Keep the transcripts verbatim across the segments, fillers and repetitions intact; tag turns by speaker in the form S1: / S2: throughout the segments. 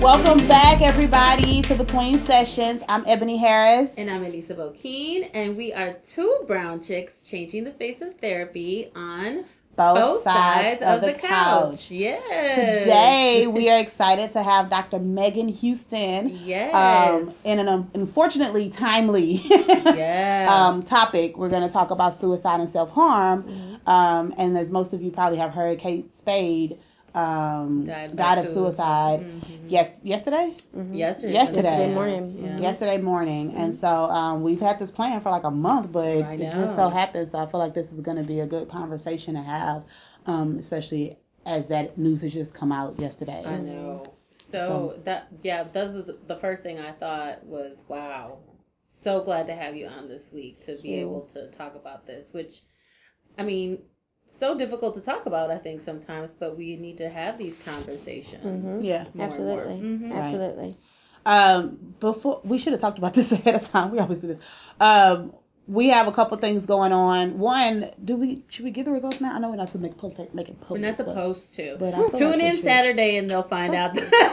S1: Welcome back, everybody, to Between Sessions. I'm Ebony Harris.
S2: And I'm Elisa Bokeen, and we are two brown chicks changing the face of therapy on
S1: both,
S2: both
S1: sides,
S2: sides
S1: of,
S2: of
S1: the
S2: the
S1: couch.
S2: couch. Yes.
S1: Today, we are excited to have Doctor Megan Houston.
S2: Yes.
S1: Um, in an um, unfortunately timely
S2: yeah.
S1: um, topic. We're going to talk about suicide and self-harm. Mm-hmm. Um, and as most of you probably have heard, Kate Spade um, died, died of suicide. Mm-hmm. Yes, yesterday?
S2: Mm-hmm. Yesterday.
S1: Yesterday.
S3: Yesterday morning.
S1: Yeah. Mm-hmm. Yesterday morning. Mm-hmm. And so um, we've had this plan for like a month, but it just so happens. So I feel like this is going to be a good conversation to have, um, especially as that news has just come out yesterday.
S2: I know. So, so that, yeah, that was the first thing I thought was, wow, so glad to have you on this week to be able to talk about this, which, I mean, so difficult to talk about, I think, sometimes, but we need to have these conversations.
S3: Mm-hmm.
S1: Yeah,
S3: absolutely, mm-hmm. absolutely.
S1: Right. Um, before we should have talked about this ahead of time. We always do this. Um, we have a couple things going on. One, do we should we give the results now? I know we're not supposed to make post make it public.
S2: We're not supposed
S1: but,
S2: to.
S1: But I
S2: Tune
S1: like
S2: in Saturday and they'll find Let's, out.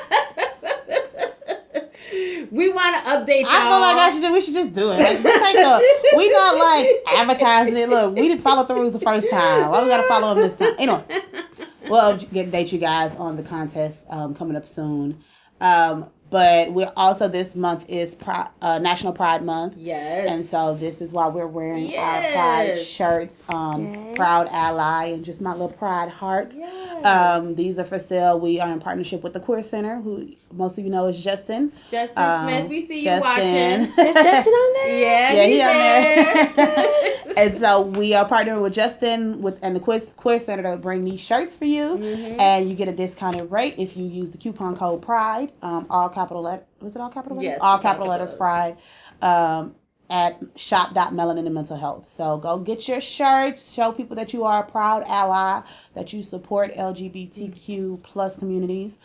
S2: We want to update y'all.
S1: I feel like I should. We should just do it. Like, this ain't the, we not like advertising it. Look, we didn't follow the rules the first time. Why we gotta follow them this time? Anyway, we'll update you guys on the contest um, coming up soon. Um, but we're also, this month is Pri- uh, National Pride Month.
S2: Yes.
S1: And so this is why we're wearing
S2: yes.
S1: our Pride shirts. Um, yes. Proud Ally and just my little Pride heart.
S2: Yes.
S1: Um, these are for sale. We are in partnership with the Queer Center, who most of you know is Justin.
S2: Justin
S1: um,
S2: Smith, we see
S1: Justin.
S2: you watching.
S3: Is Justin on there?
S2: Yeah,
S1: yeah,
S2: he's
S1: he on
S2: there.
S1: there. And so we are partnering with Justin with and the Queer, Queer Center to bring these shirts for you. Mm-hmm. And you get a discounted rate if you use the coupon code PRIDE. Um, all capital letters. Was it all capital letters?
S2: Yes.
S1: All capital letters, Pride. Um, at shop dot melanin and mental health. So go get your shirts. Show people that you are a proud ally, that you support L G B T Q plus communities.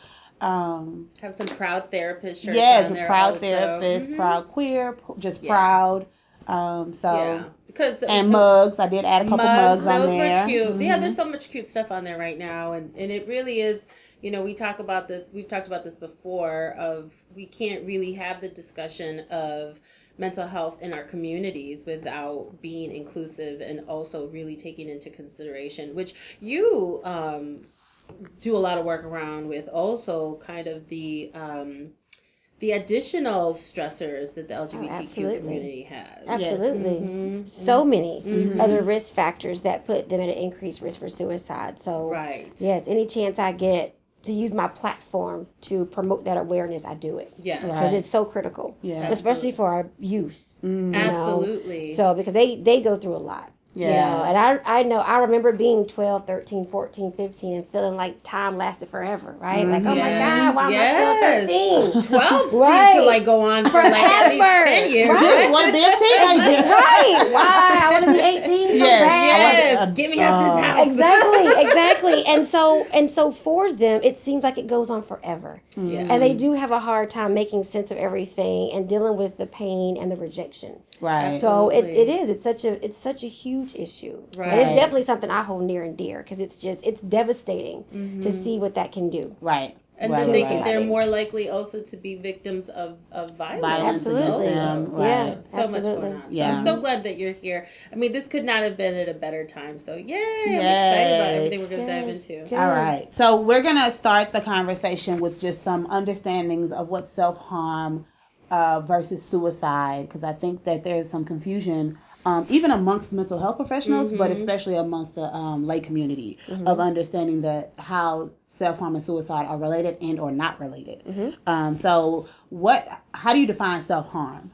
S1: Um,
S2: Have some proud therapist shirts
S1: yes,
S2: on there
S1: proud
S2: also.
S1: therapist,
S2: mm-hmm.
S1: proud queer, just
S2: yeah.
S1: proud. Um, so
S2: yeah. Because
S1: and mugs. I did add a couple mugs, mugs on
S2: those
S1: there.
S2: Those were cute.
S1: Mm-hmm.
S2: Yeah, there's so much cute stuff on there right now, and and it really is. You know, we talk about this. We've talked about this before. Of we can't really have the discussion of mental health in our communities without being inclusive and also really taking into consideration, which you um, do a lot of work around with. Also, kind of the um, the additional stressors that the L G B T Q
S3: oh,
S2: community has.
S3: Absolutely.
S2: Yes. Mm-hmm.
S3: So many
S2: mm-hmm.
S3: other risk factors that put them at an increased risk for suicide. So,
S2: right.
S3: yes, any chance I get to use my platform to promote that awareness, I do it.
S2: Yeah.
S3: Because
S1: right.
S3: it's so critical.
S1: Yeah.
S3: Especially for our youth.
S1: Mm-hmm.
S2: Absolutely.
S3: Know? So, because they, they go through a lot.
S1: Yeah.
S3: You know, and I I know, I remember being twelve, thirteen, fourteen, fifteen and feeling like time lasted forever, right? Mm-hmm. Like, oh my God, why
S2: yes.
S3: am I still thirteen?
S2: twelve
S3: right.
S2: seemed to like go on for like at least ten years.
S1: Right. Just want to be a teenager.
S3: Right. Why? I want to be eighteen.
S2: Yes.
S3: yes.
S2: Uh, Get me out this house.
S3: Exactly. Exactly. And so, and so for them, it seems like it goes on forever.
S2: Yeah.
S3: And they do have a hard time making sense of everything and dealing with the pain and the rejection.
S1: Right.
S3: So it, it is. It's such a it's such a huge issue.
S2: Right.
S3: And it's definitely something I hold near and dear because it's just it's devastating mm-hmm. to see what that can do.
S1: Right.
S2: And
S1: right,
S2: then they,
S1: right.
S2: they're more likely also to be victims of, of violence.
S1: Violence
S3: absolutely.
S1: Them, right.
S3: Yeah.
S2: So
S3: absolutely.
S2: much going on.
S1: Yeah.
S2: So I'm so glad that you're here. I mean, this could not have been at a better time. So, yay.
S1: Yay.
S2: I'm excited about everything we're going to dive into.
S3: Good.
S1: All right. So we're going to start the conversation with just some understandings of what self-harm uh, versus suicide, because I think that there's some confusion Um, even amongst mental health professionals, mm-hmm. but especially amongst the um, lay community mm-hmm. of understanding that how self-harm and suicide are related and or not related. Mm-hmm. Um, so what, how do you define self-harm?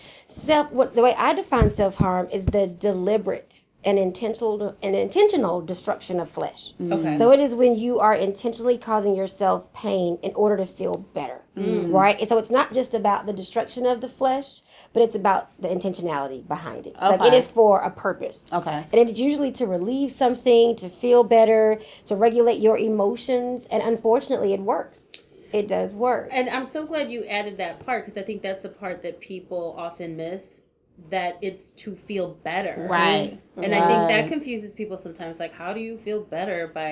S3: Self, what, the way I define self-harm is the deliberate and intentional and intentional destruction of flesh.
S2: Okay.
S3: So it is when you are intentionally causing yourself pain in order to feel better, mm. right? And so it's not just about the destruction of the flesh, but it's about the intentionality behind it.
S1: Okay.
S3: Like it is for a purpose.
S1: Okay.
S3: And it's usually to relieve something, to feel better, to regulate your emotions, and unfortunately it works. It does work.
S2: And I'm so glad you added that part because I think that's the part that people often miss, that it's to feel better.
S1: Right.
S2: And
S1: right.
S2: I think that confuses people sometimes. Like, how do you feel better by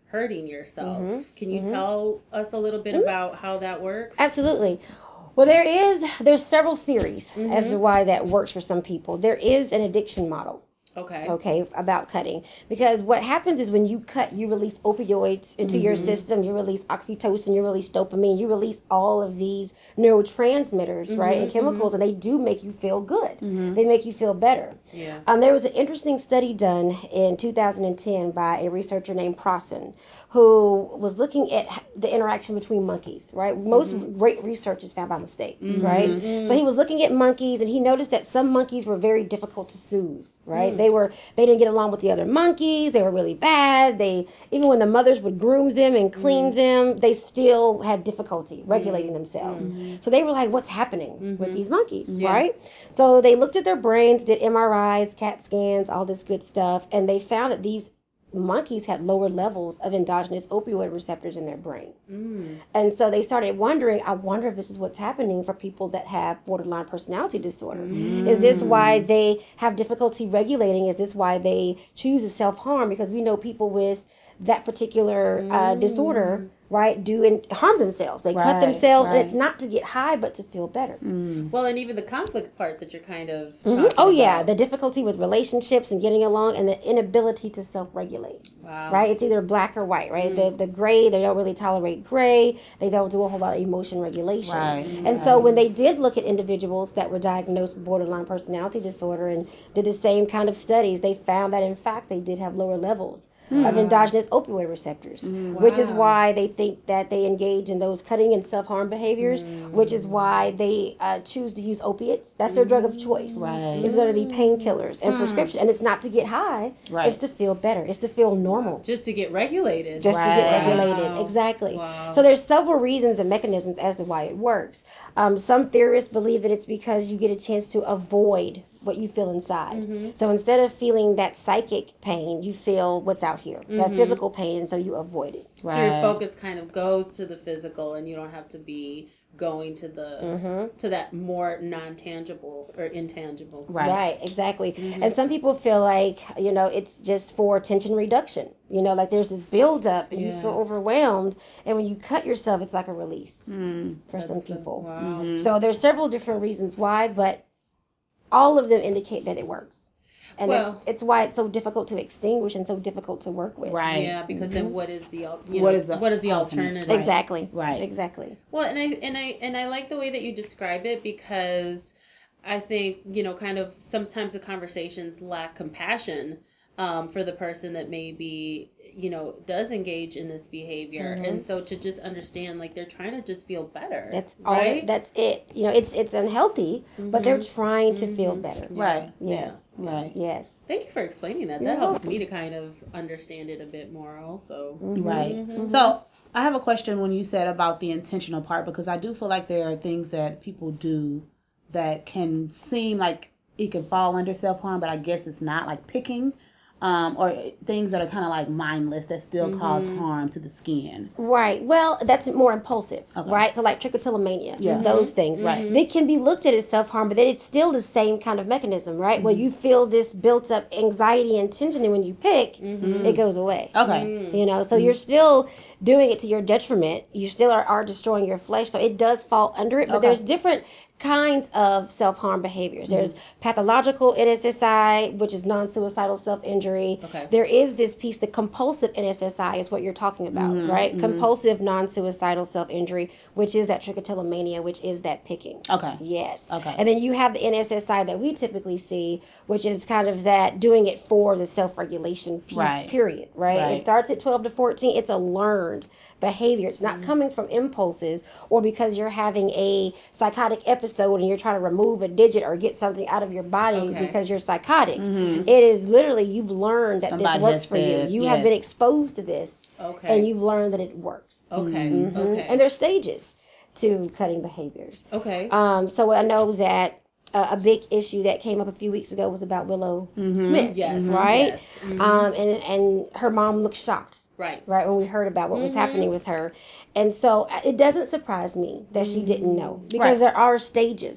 S2: hurting yourself.
S3: Mm-hmm.
S2: Can you
S3: mm-hmm.
S2: tell us a little bit
S3: mm-hmm.
S2: about how that works?
S3: Absolutely. Well, there is, there's several theories
S2: mm-hmm.
S3: as to why that works for some people. There is an addiction model.
S2: Okay.
S3: Okay, about cutting. Because what happens is when you cut, you release opioids into mm-hmm. your system, you release oxytocin, you release dopamine, you release all of these neurotransmitters, mm-hmm, right, and chemicals, mm-hmm. and they do make you feel good. Mm-hmm. They make you feel better.
S2: Yeah.
S3: Um, there was an interesting study done in two thousand ten by a researcher named Prosson, who was looking at the interaction between monkeys, right? Most mm-hmm. great research is found by mistake, mm-hmm. right? Mm-hmm. So he was looking at monkeys, and he noticed that some monkeys were very difficult to soothe, right? Mm. They were they didn't get along with the other monkeys. They were really bad. They even when the mothers would groom them and clean mm. them, they still had difficulty regulating mm. themselves. Mm-hmm. So they were like, what's happening mm-hmm. with these monkeys, yeah. right? So they looked at their brains, did M R Is, CAT scans, all this good stuff, and they found that these monkeys had lower levels of endogenous opioid receptors in their brain. Mm. And so they started wondering, I wonder if this is what's happening for people that have borderline personality disorder. Mm. Is this why they have difficulty regulating? Is this why they choose to self-harm? Because we know people with that particular mm. uh, disorder, right, do and harm themselves. They right, cut themselves, right. and it's not to get high, but to feel better.
S2: Mm. Well, and even the conflict part that you're kind of
S3: mm-hmm.
S2: talking
S3: Oh,
S2: about.
S3: yeah, the difficulty with relationships and getting along and the inability to self-regulate. Wow. Right? It's either black or white, right? Mm. The the gray, they don't really tolerate gray. They don't do a whole lot of emotion regulation. Right. And right. so when they did look at individuals that were diagnosed with borderline personality disorder and did the same kind of studies, they found that, in fact, they did have lower levels Mm. of endogenous opioid receptors, mm. wow. which is why they think that they engage in those cutting and self-harm behaviors, mm. which is why they uh, choose to use opiates. That's their mm. drug of choice. Right. It's going to be painkillers and mm. prescription. And it's not to get high. Right. It's to feel better. It's to feel normal.
S2: Just to get regulated.
S3: Just
S2: right.
S3: to get regulated. Wow. Exactly. Wow. So there's several reasons and mechanisms as to why it works. Um, some theorists believe that it's because you get a chance to avoid what you feel inside. Mm-hmm. So instead of feeling that psychic pain, you feel what's out here, mm-hmm. that physical pain, and so you avoid it.
S2: Right. So your focus kind of goes to the physical, and you don't have to be going to the mm-hmm. to that more non-tangible or intangible.
S3: Right. Right, exactly. Mm-hmm. And some people feel like, you know, it's just for tension reduction. You know, like there's this buildup and yeah. you feel overwhelmed, and when you cut yourself, it's like a release mm. for That's some people. So, wow. mm-hmm. so there's several different reasons why, but all of them indicate that it works. And well, it's, it's why it's so difficult to extinguish and so difficult to work with.
S2: Right. Yeah, because mm-hmm. then what is the you know, what is the, what is the alternative?
S3: Right. Exactly.
S1: Right.
S3: Exactly.
S2: Well, and I and I and I like the way that you describe it, because I think, you know, kind of sometimes the conversations lack compassion um, for the person that maybe, you know, does engage in this behavior. Mm-hmm. And so to just understand, like, they're trying to just feel better.
S3: That's all. Right? That's it. You know, it's it's unhealthy, mm-hmm. but they're trying to mm-hmm. feel better.
S1: Right.
S3: Yes.
S1: Yeah. Right.
S3: Yes.
S2: Thank you for explaining that.
S3: You're
S2: that helps
S3: welcome.
S2: me to kind of understand it a bit more also.
S1: Mm-hmm. Right. Mm-hmm. So I have a question when you said about the intentional part, because I do feel like there are things that people do that can seem like it could fall under self-harm, but I guess it's not, like picking. Um, or things that are kind of like mindless that still mm-hmm. cause harm to the skin.
S3: Right. Well, that's more impulsive, okay. right? So like trichotillomania, yeah. those things.
S1: Right.
S3: They can be looked at as self-harm, but then it's still the same kind of mechanism, right? Mm-hmm. Where you feel this built-up anxiety and tension, and when you pick, mm-hmm. it goes away.
S1: Okay.
S3: Mm-hmm. You know, so mm-hmm. you're still doing it to your detriment. You still are, are destroying your flesh, so it does fall under it, but okay. there's different kinds of self-harm behaviors. Mm-hmm. There's pathological N S S I, which is non-suicidal self-injury.
S2: Okay.
S3: There is this piece, the compulsive N S S I is what you're talking about, mm-hmm. right? Mm-hmm. Compulsive non-suicidal self-injury, which is that trichotillomania, which is that picking.
S1: Okay.
S3: Yes.
S1: Okay.
S3: And then you have the N S S I that we typically see, which is kind of that doing it for the self-regulation piece,
S1: right.
S3: period, right?
S1: right?
S3: It starts at twelve to fourteen. It's a learned behavior. It's not mm-hmm. coming from impulses or because you're having a psychotic episode and you're trying to remove a digit or get something out of your body okay. because you're psychotic. Mm-hmm. It is literally, you've learned that
S1: Somebody
S3: this works for
S1: said,
S3: you. You
S1: yes.
S3: have been exposed to this,
S2: okay.
S3: and you've learned that it works.
S2: Okay.
S3: Mm-hmm.
S2: Okay.
S3: And there's stages to cutting behaviors.
S2: Okay.
S3: Um. So I know that uh, a big issue that came up a few weeks ago was about Willow
S2: mm-hmm.
S3: Smith.
S2: Yes.
S3: Right.
S2: Yes. Mm-hmm.
S3: Um. And and her mom looked shocked.
S2: Right.
S3: Right, when we heard about what mm-hmm. was happening with her. And so it doesn't surprise me that she didn't know. Because right. there are stages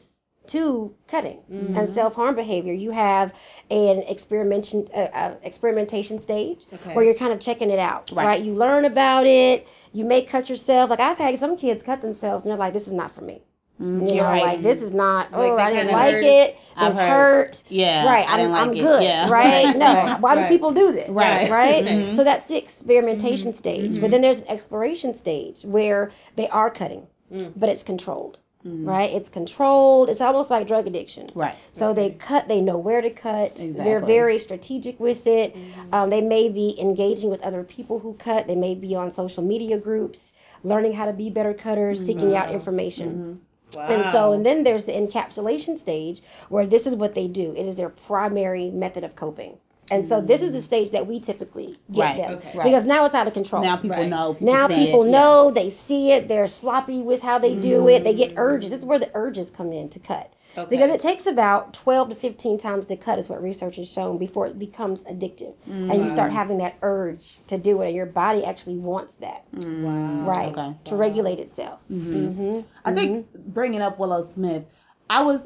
S3: to cutting
S2: Mm-hmm.
S3: and self-harm behavior. You have an experimentation uh, uh, experimentation stage
S2: Okay.
S3: where you're kind of checking it out,
S1: Right.
S3: right. You learn about it. You may cut yourself. Like I've had some kids cut themselves and they're like, this is not for me.
S1: Mm,
S3: You
S1: you're
S3: know,
S1: right.
S3: like this is not.
S2: Like,
S3: Oh,
S2: they
S3: I didn't
S2: kinda
S3: like
S2: heard-
S3: it.
S1: I've
S3: It's
S1: heard-
S3: hurt.
S1: Yeah,
S3: Right.
S1: I
S3: I'm,
S1: didn't like
S3: I'm
S1: it.
S3: good.
S1: Yeah.
S3: Right.
S2: Right,
S3: No.
S2: right,
S3: Why do
S2: right.
S3: people do this?
S2: Right.
S3: Right.
S1: Mhm.
S3: So that's the experimentation
S2: Mhm.
S3: stage.
S2: Mhm.
S3: But then there's an exploration stage where they are cutting,
S2: Mm.
S3: but it's controlled.
S1: Mm.
S3: Right. It's controlled. It's almost like drug addiction.
S1: Right.
S3: So
S2: Okay.
S3: they cut. They know where to cut. They're
S1: Exactly.
S3: very strategic with it.
S2: Mhm.
S3: Um, they may be engaging with other people who cut. They may be on social media groups, learning how to be better cutters, seeking out
S2: Wow.
S3: information.
S2: Wow.
S3: And so, and then there's the encapsulation stage where this is what they do. It is their primary method of coping. And so this is the stage that we typically get
S1: Right,
S3: them.
S2: okay.
S1: right.
S3: Because now it's out of control.
S1: Now people
S2: Right.
S1: know. People
S3: Now
S1: see
S3: people
S1: it,
S3: know, they see it, they're sloppy with how they do it, they get
S2: Mm.
S3: urges. This is where the urges come in to cut.
S2: Okay.
S3: Because it takes about twelve to fifteen times to cut is what research has shown before it becomes addictive. And you start having that urge to do it and your body actually wants that.
S1: Yeah. Mm.
S2: Wow.
S3: Right.
S1: Okay.
S3: To
S2: Wow.
S3: regulate itself.
S1: Mhm.
S3: Mm-hmm.
S1: I think bringing up Willow Smith, I was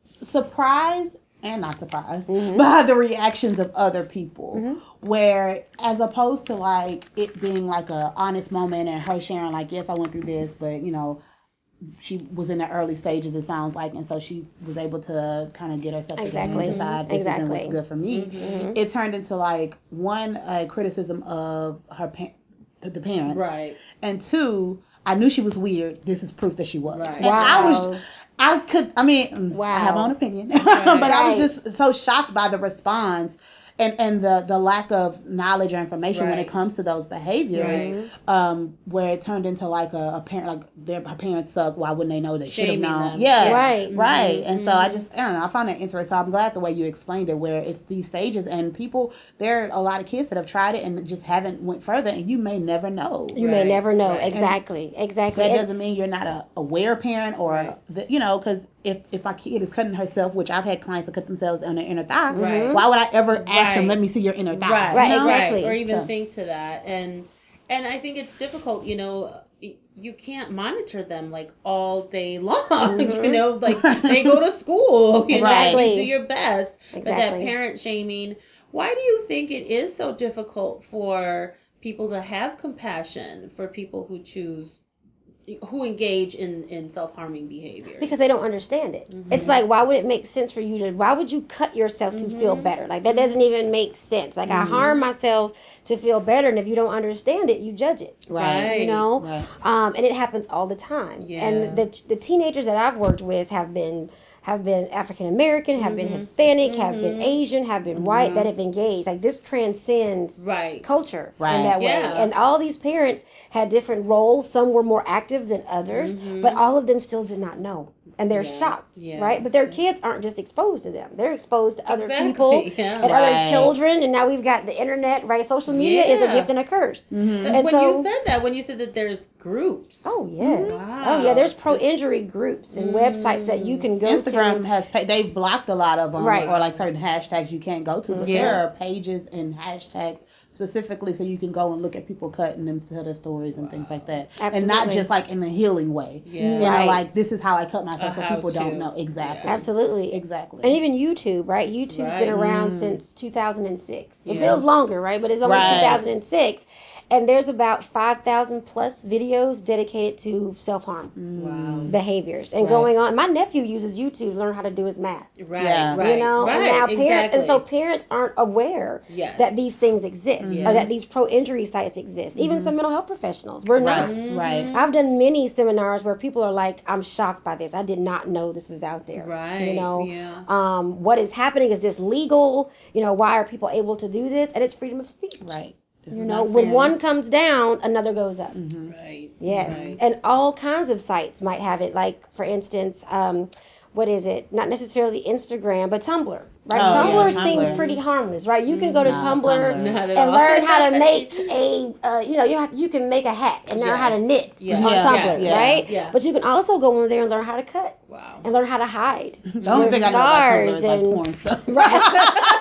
S1: surprised and not surprised
S3: Mhm.
S1: by the reactions of other people,
S3: Mhm.
S1: where as opposed to like it being like a honest moment and her sharing like, yes, I went through this, but you know, she was in the early stages, it sounds like, and so she was able to kind of get herself together
S3: Exactly.
S1: and decide this isn't
S3: Exactly.
S1: what's good for me.
S3: Mhm.
S1: It turned into like one, a criticism of her pa- the parents,
S2: Right.
S1: and two, I knew she was weird. This is proof that she was.
S2: Right.
S1: And I was,
S3: Wow.
S1: I could, I mean, mm,
S3: Wow.
S1: I have my own opinion,
S2: Right.
S1: but I was
S3: Right.
S1: just so shocked by the response and, and the, the lack of knowledge or information when
S2: Right.
S1: it comes to those behaviors,
S2: Right.
S1: um, where it turned into like a, a parent, like their her parents suck. Why wouldn't they know? They should have
S2: Shaming
S1: known.
S2: them.
S1: Yeah,
S3: Right.
S1: right. And so I
S2: Mhm.
S1: just, I don't know, I found that interesting. I'm glad the way you explained it, where it's these stages and people, there are a lot of kids that have tried it and just haven't went further, and you may never know.
S3: You may
S2: Right.
S3: never know.
S2: Right.
S3: Exactly. Exactly.
S1: That
S3: And-
S1: doesn't mean you're not a aware parent or,
S2: Right.
S1: the, you know, because if, if my kid is cutting herself, which I've had clients that cut themselves on their inner thigh,
S2: Right.
S1: why would I ever ask
S2: Right.
S1: them, let me see your inner thigh?
S2: Right.
S1: you
S3: Right,
S1: know?
S3: exactly.
S2: Or even
S1: So-
S2: think to that. And and I think it's difficult, you know, you can't monitor them like all day long.
S3: Mhm.
S2: You know, like they go to school, you
S1: Right.
S2: know, you do your best. But that
S3: Exactly.
S2: parent shaming, why do you think it is so difficult for people to have compassion for people who choose who engage in, in self-harming behavior?
S3: Because they don't understand it.
S2: Mhm.
S3: It's like, why would it make sense for you to, why would you cut yourself to feel
S2: Mhm.
S3: better? Like, that doesn't even make sense. Like, I
S1: Mhm.
S3: harm myself to feel better, and if you don't understand it, you judge it.
S1: Right.
S3: You know?
S1: Right.
S3: Um, and it happens all the time.
S2: Yeah.
S3: And the, the teenagers that I've worked with have been have been African American, have been
S2: Mhm.
S3: Hispanic, have been
S2: Mhm.
S3: Asian, have been white,
S1: Mhm.
S3: that have engaged. Like, this transcends
S2: Right.
S3: culture
S1: Right.
S3: in that way.
S2: Yeah.
S3: And all these parents had different roles. Some were more active than others,
S2: Mhm.
S3: but all of them still did not know. And they're
S2: Yeah.
S3: shocked,
S2: Yeah.
S3: right? But their
S2: Yeah.
S3: kids aren't just exposed to them. They're exposed to other
S2: Exactly.
S3: people
S2: Yeah.
S3: and
S1: Right.
S3: other children. And now we've got the internet, right? Social media is a
S2: Yeah.
S3: gift and a curse.
S1: Mm-hmm.
S3: And
S2: when
S3: so-
S2: you said that, when you said that there's groups.
S3: Oh, yes.
S2: Wow.
S3: Oh, yeah. There's
S2: It's
S3: pro-injury groups and
S2: Mm.
S3: websites that you can go
S1: Instagram
S3: to.
S1: has pa- they've blocked a lot of them,
S3: Right.
S1: or like certain hashtags you can't go to, but
S2: Yeah.
S1: there are pages and hashtags specifically so you can go and look at people cutting them to tell their stories and things like that, and not
S3: Absolutely.
S1: just like in a healing way.
S2: Yeah.
S1: You know,
S3: Right.
S1: like this is how I cut myself,
S2: A
S1: so people
S2: how-to.
S1: don't know exactly.
S2: Yeah.
S3: Absolutely.
S1: Exactly.
S3: And even YouTube, right? YouTube's
S2: Right.
S3: been around
S1: Mm.
S3: since two thousand six. It
S2: Yeah.
S3: feels longer, right? But it's only
S1: Right.
S3: two thousand six. And there's about five thousand plus videos dedicated to self-harm
S2: Wow.
S3: behaviors and
S1: Right.
S3: going on. My nephew uses YouTube to learn how to do his math.
S2: Right.
S1: Yeah.
S2: Right.
S3: You know,
S2: right.
S3: and now parents,
S2: exactly.
S3: and so parents aren't aware
S2: yes.
S3: that these things exist
S2: Yeah.
S3: or that these pro-injury sites exist. Even some mental health professionals, we're not.
S1: Right.
S2: Mhm.
S1: Right.
S3: I've done many seminars where people are like, "I'm shocked by this. I did not know this was out there."
S2: Right.
S3: You know,
S2: Yeah.
S3: um, what is happening? Is this legal? You know, why are people able to do this? And it's freedom of speech.
S1: Right. This
S3: You
S1: is
S3: know,
S1: my
S3: when one
S1: experience.
S3: comes down, another goes up.
S1: Mhm.
S2: Right.
S3: Yes,
S2: Right.
S3: and all kinds of sites might have it. Like, for instance, um, what is it? Not necessarily Instagram, but Tumblr. Right?
S1: Oh,
S3: Tumblr
S1: yeah,
S3: seems
S1: Tumblr.
S3: pretty harmless, right? You can go to
S1: Nah,
S3: Tumblr,
S1: Tumblr.
S2: Not at
S3: and
S2: all.
S3: learn how to make a, uh, you know, you have, you can make a hat and learn how to
S2: Yes.
S3: knit
S2: Yeah.
S3: on
S1: Yeah,
S3: Tumblr,
S1: yeah,
S3: right?
S2: yeah.
S3: But you can also go in there and learn how to cut
S2: Wow.
S3: and learn how to hide.
S1: The only
S3: Your
S1: thing I know about Tumblr is
S3: stars
S1: like
S3: and-
S1: porn stuff.
S3: Right.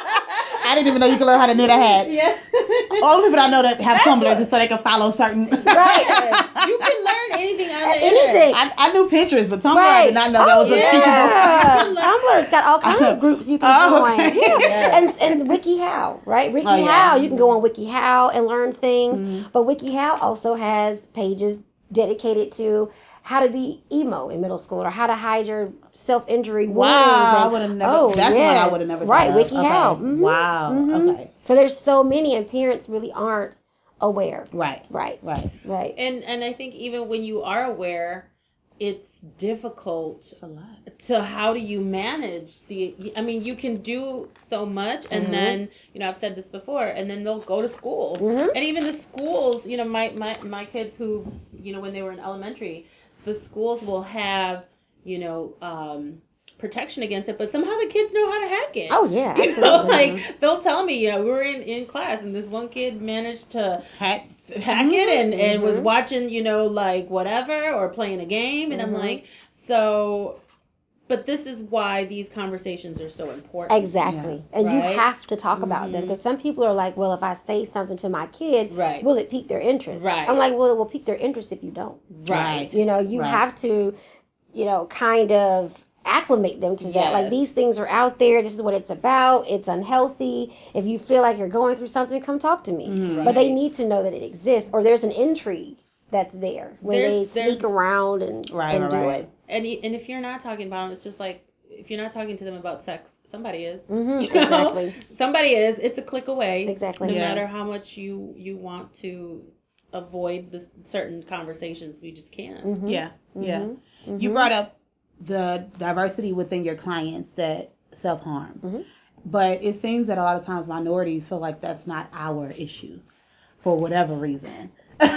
S1: I didn't even know you could learn how to knit a hat.
S2: Yeah.
S1: All the people I know that have
S2: That's
S1: Tumblrs
S2: what-
S1: is so they can follow certain.
S3: Right.
S2: Yes. You can learn anything on the
S3: Anything anything.
S1: I, I knew Pinterest, but Tumblr
S3: Right.
S1: I did not know
S3: oh,
S1: that was a
S3: yeah.
S1: teachable.
S3: Tumblr's got all kinds of groups you can
S1: Oh,
S3: join.
S1: okay.
S3: Yeah.
S2: Yes.
S3: And and WikiHow, right? WikiHow,
S1: Oh, yeah.
S3: you can go on WikiHow and learn things.
S1: Mhm.
S3: But WikiHow also has pages dedicated to how to be emo in middle school or how to hide your self-injury wounds.
S1: Wow, I
S3: and-
S1: would have never.
S3: Oh,
S1: that's
S3: yes.
S1: one I would have never.
S3: Right,
S1: thought of.
S3: WikiHow.
S1: Okay.
S3: Mhm.
S1: Wow.
S3: Mhm.
S1: Okay.
S3: So there's so many, and parents really aren't aware.
S1: Right.
S3: Right,
S1: Right.
S3: right.
S2: And and I think even when you are aware, it's difficult
S1: It's a lot.
S2: to how do you manage the I mean you can do so much and
S3: Mhm.
S2: then you know I've said this before and then they'll go to school
S3: Mhm.
S2: and even the schools you know my, my my kids who you know when they were in elementary the schools will have you know um protection against it but somehow the kids know how to hack it.
S3: Oh, yeah,
S2: You know,
S3: absolutely.
S2: like they'll tell me you know we were in in class and this one kid managed to
S1: Hack.
S2: hack it and, and was
S3: Mhm.
S2: watching, you know, like whatever or playing a game. And
S3: Mhm.
S2: I'm like, so, but this is why these conversations are so important.
S3: Exactly.
S1: Yeah.
S3: And you
S2: Right?
S3: have to talk about them
S2: Mhm.
S3: because some people are like, well, if I say something to my kid,
S2: Right.
S3: will it pique their interest?
S2: Right.
S3: I'm like, well, it will pique their interest if you don't.
S2: Right.
S3: You know, you
S1: Right.
S3: have to, you know, kind of acclimate them to that. Like
S2: Yes.
S3: these things are out there. This is what it's about. It's unhealthy. If you feel like you're going through something, come talk to me.
S1: Mhm.
S3: But they
S2: Right.
S3: need to know that it exists or there's an intrigue that's there when
S2: There's-
S3: they
S2: there's-
S3: sneak around and,
S1: Right,
S3: and
S1: right,
S3: do
S1: right.
S3: it.
S2: And, y- and if you're not talking about them, it's just like, if you're not talking to them about sex, somebody is.
S3: hmm
S2: You know?
S3: Exactly.
S2: Somebody is. It's a click away.
S3: Exactly.
S2: No
S1: Yeah.
S2: matter how much you, you want to avoid this certain conversations, we just can't.
S3: Mhm.
S1: Yeah. Yeah.
S3: Mhm.
S1: You
S3: Mhm.
S1: brought up the diversity within your clients that self harm,
S3: Mhm.
S1: but it seems that a lot of times minorities feel like that's not our issue for whatever reason.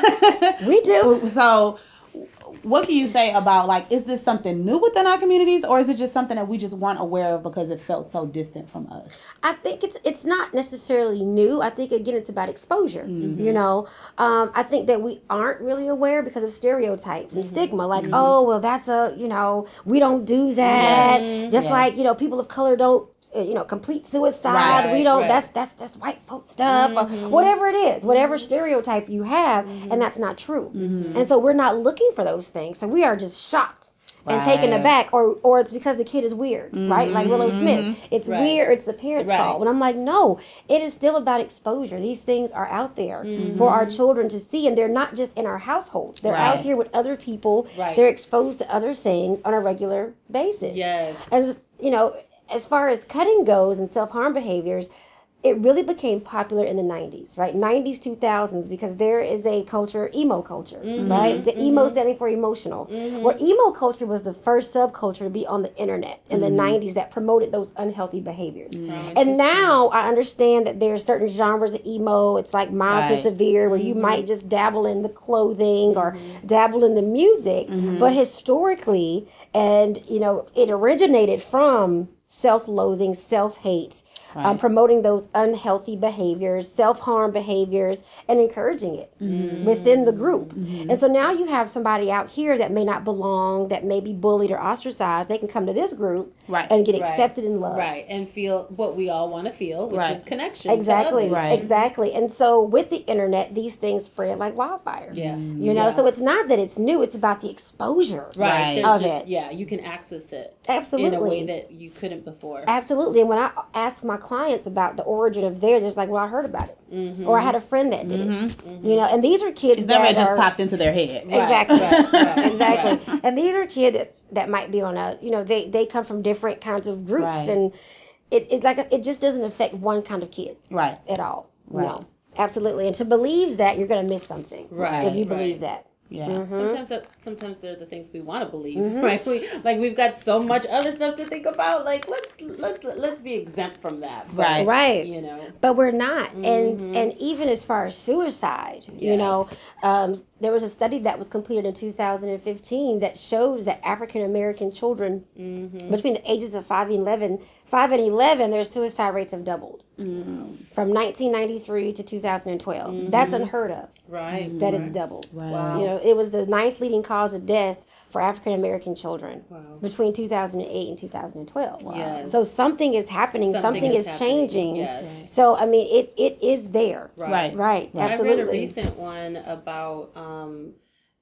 S3: We do.
S1: So, what can you say about like, is this something new within our communities, or is it just something that we just weren't aware of because it felt so distant from us?
S3: I think it's it's not necessarily new. I think again it's about exposure.
S1: Mhm.
S3: You know, um, I think that we aren't really aware because of stereotypes and
S2: Mhm.
S3: stigma. Like,
S1: Mhm.
S3: oh well, that's a you know we don't do that.
S2: Mhm.
S3: Just
S1: Yes.
S3: like you know people of color don't uh, you know complete suicide.
S2: Right,
S3: we don't.
S2: right.
S3: That's that's that's white folk stuff
S2: Mhm.
S3: or whatever it is. Whatever
S2: Mhm.
S3: stereotype you have,
S2: Mhm.
S3: and that's not true.
S1: Mhm.
S3: And so we're not looking for those things. So we are just shocked and taken
S1: Right.
S3: aback, or or it's because the kid is weird, right? Like Willow
S1: Mhm.
S3: Smith. It's
S2: Right.
S3: weird. It's the parents'
S2: Right.
S3: fault. And I'm like, no, it is still about exposure. These things are out there
S2: Mhm.
S3: for our children to see, and they're not just in our households. They're out
S1: Right.
S3: here with other people.
S2: Right.
S3: They're exposed to other things on a regular basis.
S2: Yes.
S3: As you know, as far as cutting goes and self-harm behaviors, it really became popular in the nineties, right? nineties, two thousands, because there is a culture, emo culture,
S2: Mhm.
S3: right? It's the emo
S2: Mhm.
S3: standing for emotional.
S2: Mhm.
S3: Where emo culture was the first subculture to be on the internet in the
S1: Mhm.
S3: nineties that promoted those unhealthy behaviors.
S1: Mhm.
S2: Oh,
S3: And
S2: interesting.
S3: now I understand that there are certain genres of emo. It's like mild to
S1: Right.
S3: severe, where you
S2: Mhm.
S3: might just dabble in the clothing or
S2: Mhm.
S3: dabble in the music.
S1: Mhm.
S3: But historically, and you know, it originated from self-loathing, self-hate, um,
S1: Right.
S3: promoting those unhealthy behaviors, self-harm behaviors, and encouraging it
S1: Mhm.
S3: within the group.
S1: Mhm.
S3: And so now you have somebody out here that may not belong, that may be bullied or ostracized. They can come to this group
S1: Right.
S3: and get
S2: Right.
S3: accepted and loved.
S2: Right, and feel what we all want to feel, which
S1: Right.
S2: is connection.
S3: Exactly.
S2: To others.
S1: Right.
S3: Exactly. And so with the internet, these things spread like wildfire.
S2: Yeah.
S3: You know,
S2: Yeah.
S3: so it's not that it's new, it's about the exposure.
S2: Right.
S1: Right.
S2: There's
S3: Of
S2: just
S3: it.
S2: yeah, you can access it
S3: Absolutely.
S2: in a way that you couldn't before.
S3: Absolutely. And when I ask my clients about the origin of theirs, it's like, well, I heard about it.
S2: Mm-hmm.
S3: Or I had a friend that did
S1: Mhm.
S3: it. You know, and these are kids
S1: It's never
S3: that
S1: just
S3: are
S1: popped into their head.
S2: Right,
S3: exactly,
S2: right, right,
S3: exactly.
S2: right.
S3: And these are kids that might be on a, you know, they they come from different kinds of groups,
S1: Right.
S3: and it it's like a, it just doesn't affect one kind of kid
S1: Right.
S3: at all.
S1: Right.
S3: No, absolutely. And to believe that, you're gonna miss something.
S2: Right,
S3: If you
S2: right.
S3: believe that.
S1: Yeah.
S3: Mhm.
S2: Sometimes that, sometimes they're the things we want to believe,
S3: Mhm.
S2: right? We like we've got so much other stuff to think about. Like let's let's let's be exempt from that. But,
S1: Right.
S3: Right.
S2: You know.
S3: But we're not. And
S2: Mhm.
S3: and even as far as suicide, you know,
S2: Yes.
S3: um, there was a study that was completed in two thousand fifteen that shows that African American children
S2: Mhm.
S3: between the ages of five and eleven, five and eleven, their suicide rates have doubled
S1: Mm.
S3: from nineteen ninety-three to two thousand twelve.
S2: Mhm.
S3: That's unheard of.
S2: Right.
S3: That
S2: right.
S3: it's doubled.
S1: Right.
S2: Wow.
S3: You know, it was the ninth leading cause of death for African American children
S2: Wow.
S3: between two thousand eight and two thousand twelve.
S2: Yes.
S3: So something is happening. Something, is,
S2: happening.
S3: changing.
S2: Yes.
S3: So I mean, it it is there.
S2: Right.
S1: Right.
S3: Right.
S1: Right.
S3: Absolutely.
S2: I read a recent one about um,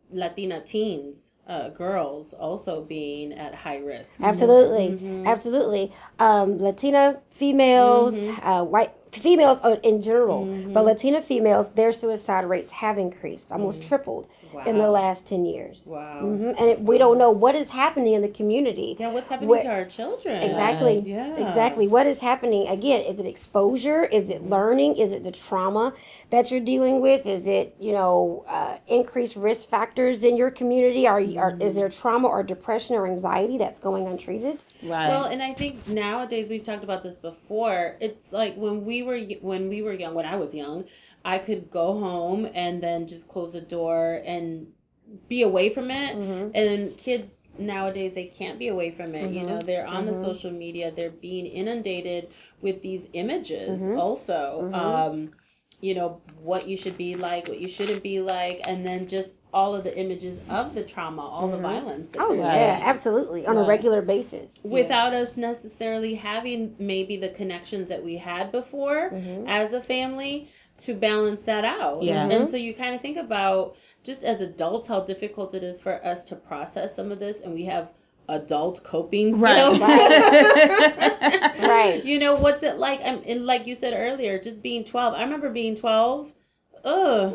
S2: Latina teens, uh, girls also being at high risk.
S3: Absolutely,
S2: Mm-hmm.
S3: absolutely. Um, Latina females,
S2: Mm-hmm.
S3: uh, white females are in general,
S2: Mm-hmm.
S3: but Latina females, their suicide rates have increased, almost
S2: Mm.
S3: tripled
S2: Wow.
S3: in the last ten years.
S2: Wow.
S3: hmm And it, we don't know what is happening in the community.
S2: Yeah, what's happening
S3: What-
S2: to our children?
S3: Exactly.
S2: Yeah.
S3: Exactly. What is happening? Again, is it exposure? Is it learning? Is it the trauma that you're dealing with? Is it, you know, uh, increased risk factors in your community? Are, you are is there trauma or depression or anxiety that's going untreated?
S1: Right.
S2: Well, and I think nowadays, we've talked about this before. It's like when we were when we were young, when I was young, I could go home and then just close the door and be away from it.
S3: Mm-hmm.
S2: And kids nowadays, they can't be away from it. You
S3: Mhm.
S2: know, they're on the
S3: Mhm.
S2: social media, they're being inundated with these images
S3: Mhm.
S2: also.
S3: Mhm.
S2: Um, you know, what you should be like, what you shouldn't be like, and then just all of the images of the trauma, all the
S3: Mhm.
S2: violence that
S3: Oh
S2: they're
S3: yeah,
S2: seeing,
S3: absolutely, on a
S1: Right.
S3: regular basis.
S2: without us necessarily having maybe the connections that we had before
S3: Mhm.
S2: as a family to balance that out.
S1: Yeah.
S2: And so you kind of think about, just as adults, how difficult it is for us to process some of this, and we have adult coping skills.
S1: Right.
S3: Right.
S2: You know, what's it like? I'm, and like you said earlier, just being twelve. I remember being twelve. Ugh.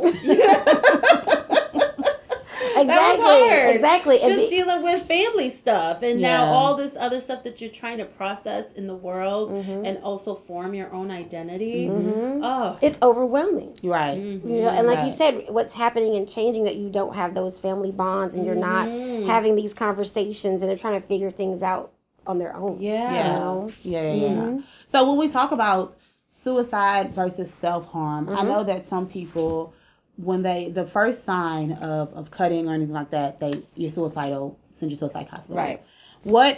S3: Exactly.
S2: That was hard.
S3: Exactly. And
S2: Just
S3: be-
S2: dealing with family stuff, and now
S1: Yeah.
S2: all this other stuff that you're trying to process in the world,
S3: Mhm.
S2: and also form your own identity.
S3: Mhm.
S2: Oh.
S3: It's overwhelming.
S1: Right.
S2: Mhm.
S3: You know, and like you
S1: Right.
S3: said, what's happening and changing, that you don't have those family bonds and you're not
S2: Mhm.
S3: having these conversations, and they're trying to figure things out on their own.
S2: Yeah.
S1: Yeah.
S3: You know?
S1: Yeah, yeah, yeah.
S3: Mhm.
S1: So when we talk about suicide versus self-harm, I
S3: Mhm.
S1: know that some people, when they, the first sign of, of cutting or anything like that, they, you're suicidal, send you to a psych hospital.
S2: Right.
S1: What,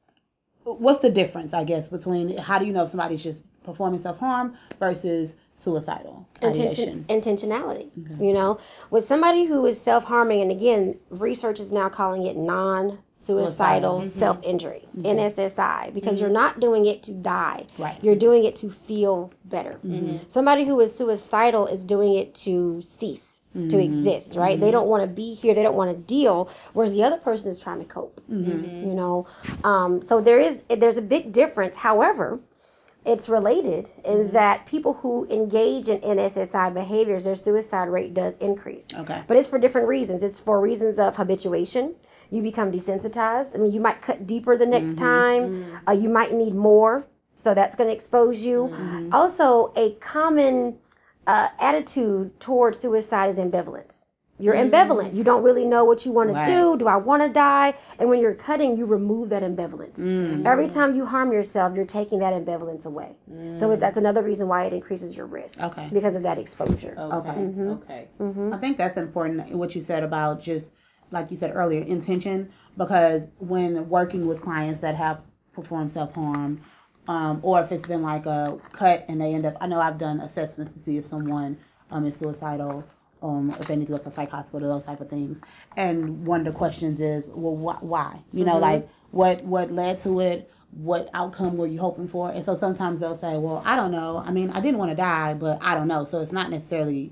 S1: what's the difference, I guess, between, how do you know if somebody's just performing self-harm versus suicidal
S3: Intention,
S1: ideation?
S3: intentionality.
S1: Okay.
S3: You know, with somebody who is self-harming, and again, research is now calling it non-suicidal
S2: Mhm.
S3: self-injury,
S1: Okay.
S3: N S S I, because
S2: Mhm.
S3: you're not doing it to die.
S1: Right.
S3: You're doing it to feel better.
S1: Mhm.
S3: Somebody who is suicidal is doing it to cease, to
S1: Mhm.
S3: exist, right?
S1: Mhm.
S3: They don't want to be here. They don't want to deal, whereas the other person is trying to cope.
S1: Mhm.
S3: You know, um, so there is there's a big difference. However, it's related in that people who engage in N S S I behaviors, their suicide rate does increase.
S1: Okay.
S3: But it's for different reasons. It's for reasons of habituation. You become desensitized. I mean, you might cut deeper the next
S1: Mhm.
S3: time.
S2: Mhm.
S3: Uh, you might need more, so that's going to expose you.
S1: Mhm.
S3: Also, a common uh, attitude towards suicide is ambivalence. You're
S2: Mm.
S3: ambivalent. You don't really know what you want
S1: Right.
S3: to do. Do I want to die? And when you're cutting, you remove that ambivalence.
S1: Mm.
S3: Every time you harm yourself, you're taking that ambivalence away. So it, that's another reason why it increases your risk,
S1: Okay.
S3: because of that exposure.
S2: Okay.
S3: Mhm.
S2: Okay.
S3: hmm
S1: I think that's important, what you said about just, like you said earlier, intention, because when working with clients that have performed self-harm, um, or if it's been like a cut and they end up, I know I've done assessments to see if someone um, is suicidal, um, if they need to go to a psych hospital, those type of things. And one of the questions is, well, wh- why? You know,
S3: Mhm.
S1: like what what led to it? What outcome were you hoping for? And so sometimes they'll say, well, I don't know. I mean, I didn't want to die, but I don't know. So it's not necessarily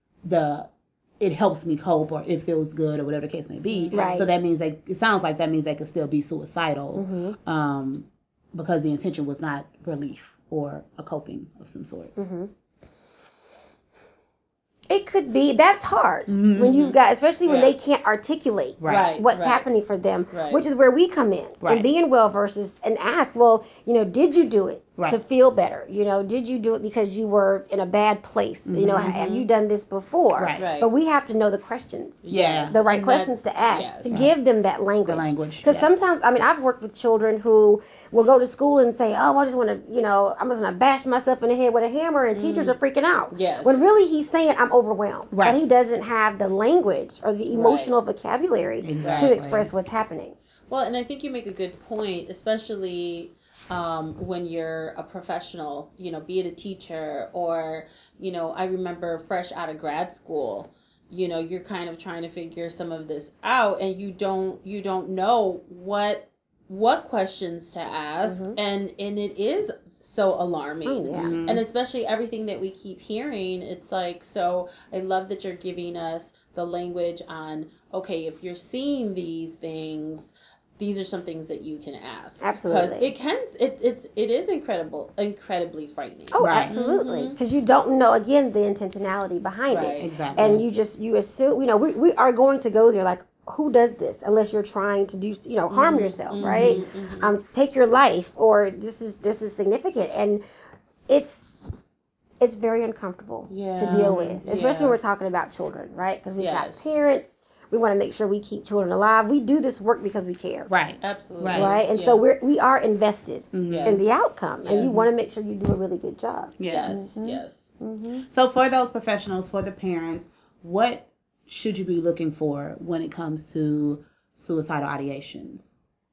S1: the it helps me cope or it feels good or whatever the case may be.
S3: Right.
S1: So that means they, it sounds like that means they could still be suicidal,
S3: hmm
S1: um, because the intention was not relief or a coping of some sort.
S3: hmm It could be. That's hard
S1: Mhm.
S3: when you've got, especially when
S2: Yeah.
S3: they can't articulate
S1: Right.
S3: what's
S2: right.
S3: happening for them,
S2: Right.
S3: which is where we come in
S1: Right.
S3: and being well versus and ask, well, you know, did you do it
S1: Right.
S3: to feel better? You know, did you do it because you were in a bad place? You know,
S1: Mhm.
S3: have you done this before?
S1: Right.
S2: Right.
S3: But we have to know the questions.
S1: Yes.
S3: The right
S2: And
S3: questions to
S2: that's-
S3: ask
S2: yes.
S3: to
S1: Right.
S3: give them that language.
S1: The language.
S3: Because
S1: Yeah.
S3: sometimes, I mean, I've worked with children who will go to school and say, oh, I just want to, you know, I'm just going to bash myself in the head with a hammer, and teachers
S2: Mm.
S3: are freaking out.
S2: Yes.
S3: When really he's saying, I'm overwhelmed.
S1: Right.
S3: But he doesn't have the language or the emotional vocabulary
S1: Exactly.
S3: to express what's happening.
S2: Well, and I think you make a good point, especially um, when you're a professional, you know, be it a teacher or, you know, I remember fresh out of grad school, you know, you're kind of trying to figure some of this out, and you don't you don't know what what questions to ask,
S3: Mhm.
S2: and and it is so alarming.
S3: Oh, yeah.
S1: Mhm.
S2: And especially everything that we keep hearing, it's like, so I love that you're giving us the language on, okay, if you're seeing these things, these are some things that you can ask.
S3: Absolutely.
S2: Because it can, it, it's, it is incredible, incredibly frightening.
S3: Oh,
S1: Right.
S3: absolutely.
S2: Mhm.
S3: Because you don't know, again, the intentionality behind
S2: Right.
S3: it.
S1: Exactly.
S3: And you just, you assume, you know, we, we are going to go there like, who does this? Unless you're trying to do, you know, harm
S2: Mhm,
S3: yourself,
S2: mhm,
S3: right?
S2: mhm.
S3: Um, take your life, or this is this is significant, and it's it's very uncomfortable
S2: Yeah.
S3: to deal with, especially
S2: Yeah.
S3: when we're talking about children, right? Because we've
S2: Yes.
S3: got parents. We want to make sure we keep children alive. We do this work because we care,
S1: Right.
S2: Absolutely.
S1: Right.
S3: right? And
S2: Yeah.
S3: so we're we are invested
S1: Mhm.
S2: Yes.
S3: in the outcome, and you
S2: Yes.
S3: want to make sure you do a really good job.
S1: Yeah.
S2: Yes.
S3: Mhm.
S2: Yes.
S3: Mm-hmm.
S1: So for those professionals, for the parents, what should you be looking for when it comes to suicidal ideations?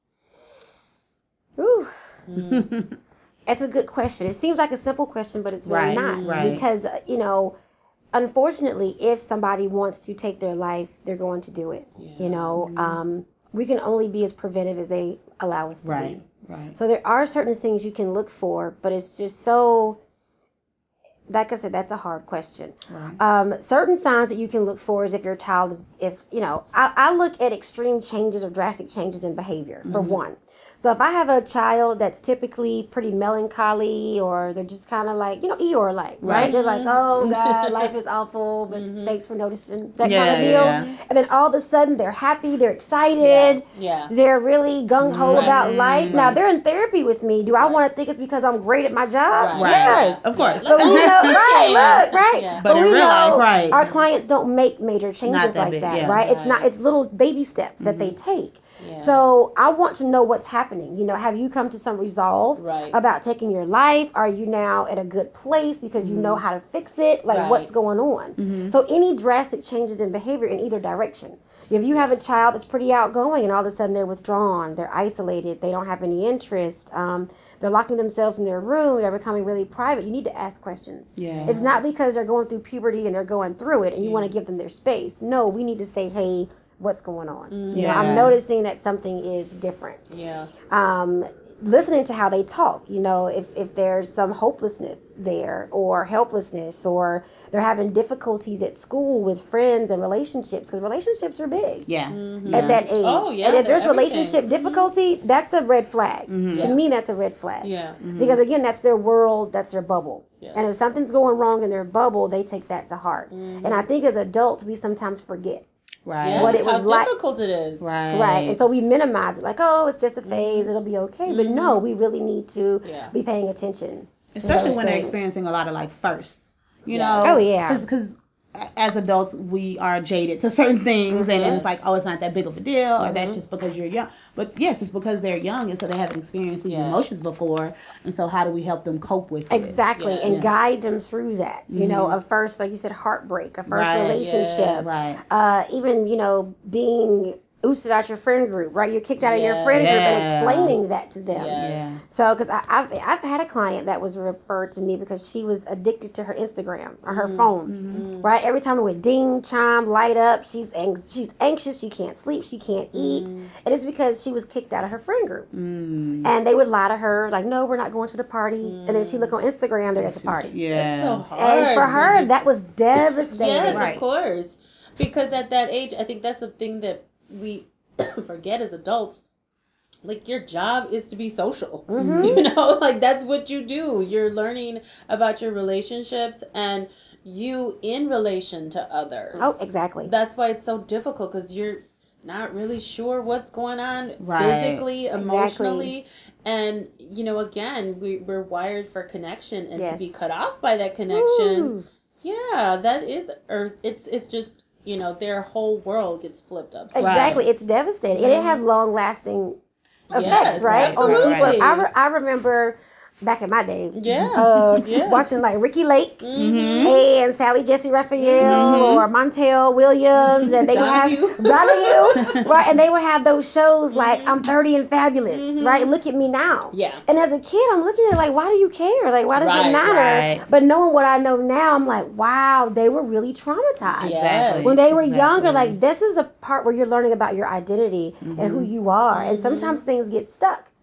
S3: Ooh,
S2: Mm.
S3: that's a good question. It seems like a simple question, but it's really
S1: Right,
S3: not.
S1: right.
S3: Because, uh, you know, unfortunately, if somebody wants to take their life, they're going to do it.
S2: Yeah.
S3: You know,
S1: Mhm.
S3: um, we can only be as preventive as they allow us to
S1: Right.
S3: be.
S1: Right.
S3: So there are certain things you can look for, but it's just so, like I said, that's a hard question.
S1: Right.
S3: Um, certain signs that you can look for is if your child is, if, you know, I, I look at extreme changes or drastic changes in behavior, for
S1: Mhm.
S3: one. So if I have a child that's typically pretty melancholy, or they're just kind of like, you know, Eeyore like, right?
S1: Right.
S3: They're like, oh
S2: Mhm.
S3: God, life is awful, but
S2: Mhm.
S3: thanks for noticing, that
S1: Yeah,
S3: kind of deal.
S1: yeah.
S3: And then all of a sudden they're happy, they're excited,
S2: Yeah.
S3: they're really gung ho
S2: Right.
S3: about life. Now
S2: Right.
S3: they're in therapy with me. Do I
S2: Right.
S3: want to think it's because I'm great at my job?
S2: Right.
S1: Right.
S3: Yes.
S1: Of course.
S3: But we know, right? Look, right?
S2: Yeah.
S1: But in
S3: we
S1: real
S3: know
S1: life, right.
S3: our clients don't make major changes
S1: that
S3: like
S1: big,
S3: that,
S1: yeah.
S3: right? It's not.
S2: Right.
S3: It's little baby steps that
S1: Mhm.
S3: they take.
S2: Yeah.
S3: So I want to know what's happening. You know, have you come to some resolve
S2: Right.
S3: about taking your life? Are you now at a good place because you know
S1: Mhm.
S3: how to fix it? Like,
S2: Right.
S3: what's going on?
S1: Mhm.
S3: So any drastic changes in behavior in either direction. If you have a child that's pretty outgoing and all of a sudden they're withdrawn, they're isolated, they don't have any interest, um, they're locking themselves in their room, they're becoming really private, you need to ask questions.
S1: Yeah.
S3: It's not because they're going through puberty and they're going through it and you
S2: Yeah.
S3: want to give them their space. No, we need to say, hey, what's going on?
S2: Mhm.
S3: You know,
S1: Yeah.
S3: I'm noticing that something is different.
S2: Yeah.
S3: Um, listening to how they talk, you know, if, if there's some hopelessness there or helplessness, or they're having difficulties at school with friends and relationships, because relationships are big
S1: Yeah.
S2: Mhm.
S3: at that age.
S2: Oh, yeah,
S3: And if
S2: they're
S3: there's
S2: everything.
S3: relationship
S2: Mhm.
S3: difficulty, that's a red flag.
S1: Mhm.
S3: To
S2: Yeah.
S3: me, that's a red flag.
S2: Yeah.
S1: Mhm.
S3: Because again, that's their world, that's their bubble.
S2: Yeah.
S3: And if something's going wrong in their bubble, they take that to heart.
S2: Mhm.
S3: And I think as adults, we sometimes forget.
S1: Right.
S2: Yes,
S3: what it was
S2: how
S3: like-
S2: difficult it is.
S1: Right.
S3: Right. And so we minimize it, like, oh, it's just a phase,
S2: Mhm.
S3: it'll be okay. But
S2: Mhm.
S3: no, we really need to
S2: Yeah.
S3: be paying attention.
S1: Especially
S3: those
S1: when they're
S3: things.
S1: experiencing a lot of like firsts, you
S2: Yes.
S1: know.
S3: Oh, yeah.
S1: Because as adults, we are jaded to certain things, and
S2: Yes.
S1: it's like, oh, it's not that big of a deal, or that's
S3: Mhm.
S1: just because you're young. But yes, it's because they're young, and so they haven't experienced these
S2: Yes.
S1: emotions before, and so how do we help them cope with it?
S3: Exactly.
S2: Yes.
S3: And
S1: Yes.
S3: guide them through that. You know,
S1: Mhm.
S3: a first, like you said, heartbreak, a first
S1: Right.
S3: relationship.
S2: Yes.
S1: Right.
S3: Uh, even, you know, being oosted out your friend group, right? You're kicked out of your
S2: Yes.
S3: friend group, and
S1: Yeah.
S3: explaining that to them.
S2: Yes.
S1: Yeah.
S3: So, because I've, I've had a client that was referred to me because she was addicted to her Instagram or her
S2: Mm.
S3: phone.
S1: Mhm.
S3: Right, every time it would ding, chime, light up, she's ang- she's anxious, she can't sleep, she can't eat,
S2: Mm.
S3: and it's because she was kicked out of her friend group.
S1: Mm.
S3: And they would lie to her, like, no, we're not going to the party,
S2: Mm.
S3: and then she look on Instagram, they're at the party.
S1: Yeah.
S2: That's so hard.
S3: And for her, that was devastating.
S2: Yes,
S1: Right.
S2: of course. Because at that age, I think that's the thing that we forget as adults. Like, your job is to be social.
S3: Mhm.
S2: You know, like, that's what you do. You're learning about your relationships and you in relation to others.
S3: Oh, exactly.
S2: That's why it's so difficult, because you're not really sure what's going on
S1: Right.
S2: physically,
S3: Exactly.
S2: emotionally. And, you know, again, we, we're wired for connection, and
S3: Yes.
S2: to be cut off by that connection,
S3: Woo.
S2: yeah, that is, or it's it's just, you know, their whole world gets flipped upside.
S3: Exactly, it's devastating, and it has long-lasting effects,
S2: Yes,
S3: right? On
S2: absolutely.
S3: people. I, re- I remember back in my day,
S2: Yeah.
S3: uh,
S2: Yeah.
S3: watching like Ricky Lake.
S2: Mhm.
S3: And Sally Jesse Raphael
S1: Mhm.
S3: or Montel Williams, and they
S2: Donahue.
S3: would have Donahue, right? And they would have those shows like
S2: Mhm.
S3: I'm thirty and Fabulous,
S2: Mhm.
S3: right? Look at me now.
S2: Yeah.
S3: And as a kid, I'm looking at it like, why do you care? Like, why does
S2: Right,
S3: it matter?
S1: right.
S3: But knowing what I know now, I'm like, wow, they were really traumatized.
S1: Exactly.
S3: When they were
S1: Exactly.
S3: younger, like this is a part where you're learning about your identity and who
S1: Mhm.
S3: you are, and
S2: Mhm.
S3: sometimes things get stuck.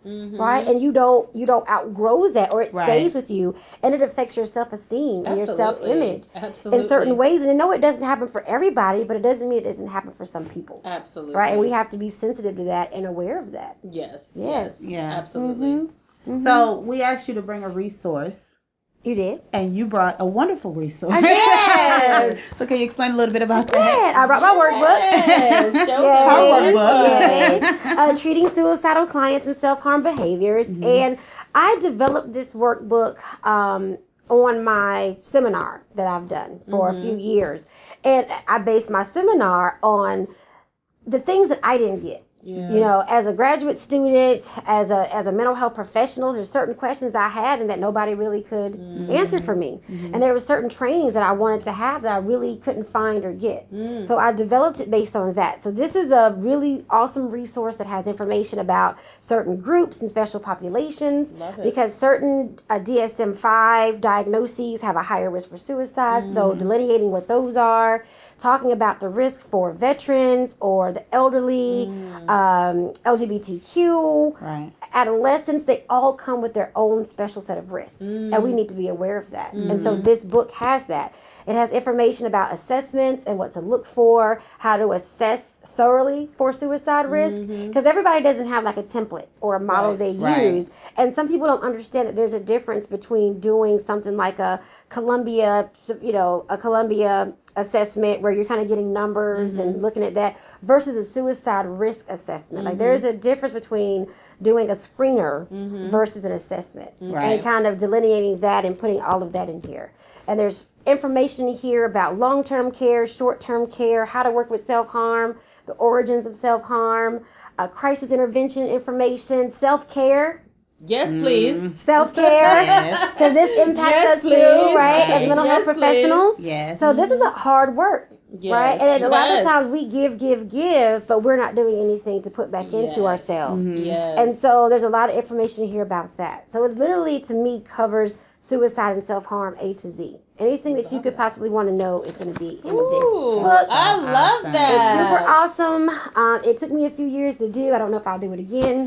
S2: Mm-hmm.
S3: right? And you don't you don't outgrow that, or it
S1: Right.
S3: stays with you, and it affects your self-esteem and your
S2: Absolutely.
S3: self-image
S2: Absolutely.
S3: in certain ways. And I know it doesn't happen for everybody, but it doesn't mean it doesn't happen for some people,
S2: Absolutely.
S3: right? And we have to be sensitive to that and aware of that.
S2: Yes.
S3: Yes.
S1: Yeah.
S2: Absolutely.
S3: Mm-hmm.
S1: So we asked you to bring a resource,
S3: You did.
S1: and you brought a wonderful resource.
S3: I did.
S2: Yes.
S1: So can you explain a little bit about
S3: Yeah,
S1: that?
S3: I brought my workbook.
S2: Yes. Show
S3: Yay.
S1: Her
S2: them.
S1: workbook.
S3: Yay. Uh, treating suicidal clients and self-harm behaviors.
S1: Mhm.
S3: And I developed this workbook um, on my seminar that I've done for
S2: Mhm.
S3: a few years. And I based my seminar on the things that I didn't get.
S2: Yeah.
S3: You know, as a graduate student, as a as a mental health professional, there's certain questions I had and that nobody really could
S2: Mm.
S3: answer for me.
S1: Mhm.
S3: And there were certain trainings that I wanted to have that I really couldn't find or get.
S2: Mm.
S3: So I developed it based on that. So this is a really awesome resource that has information about certain groups and special populations,
S2: Love it.
S3: because certain uh, D S M five diagnoses have a higher risk for suicide. So
S1: Mhm.
S3: delineating what those are, talking about the risk for veterans or the elderly,
S2: Mm.
S3: um, L G B T Q,
S1: Right.
S3: adolescents, they all come with their own special set of risks.
S2: Mm.
S3: And we need to be aware of that. And so
S2: Mhm.
S3: this book has that. It has information about assessments and what to look for, how to assess thoroughly for suicide risk.
S2: Mhm.
S3: Because everybody doesn't have like a template or a model
S2: Right.
S3: they
S1: Right.
S3: use. And some people don't understand that there's a difference between doing something like a Columbia, you know, a Columbia assessment where you're kind of getting numbers
S2: Mhm.
S3: and looking at that versus a suicide risk assessment. Like
S2: Mhm.
S3: there's a difference between doing a screener
S2: Mhm.
S3: versus an assessment,
S1: Right.
S3: and kind of delineating that and putting all of that in here. And there's information here about long-term care, short-term care, how to work with self-harm, the origins of self-harm, uh, crisis intervention information, self-care,
S2: Yes, please.
S1: Mm.
S3: self-care,
S1: Yes.
S3: because this impacts
S2: Yes,
S3: us too,
S2: please.
S3: right, as
S1: Right.
S3: mental
S2: Yes,
S3: health professionals.
S1: Yes.
S3: So this is a hard work,
S2: Yes.
S3: right? And a lot of
S2: Yes.
S3: times we give, give, give, but we're not doing anything to put back into
S2: Yes.
S3: ourselves.
S1: Mhm.
S2: Yes.
S3: And so there's a lot of information here about that. So it literally, to me, covers suicide and self-harm A to Z. Anything that you
S2: Love
S3: could
S2: it.
S3: possibly want to know is going to be in
S2: Ooh,
S3: this book.
S2: I
S1: So
S2: love
S1: awesome.
S2: that.
S3: It's super awesome. Um, it took me a few years to do. I don't know if I'll do it again.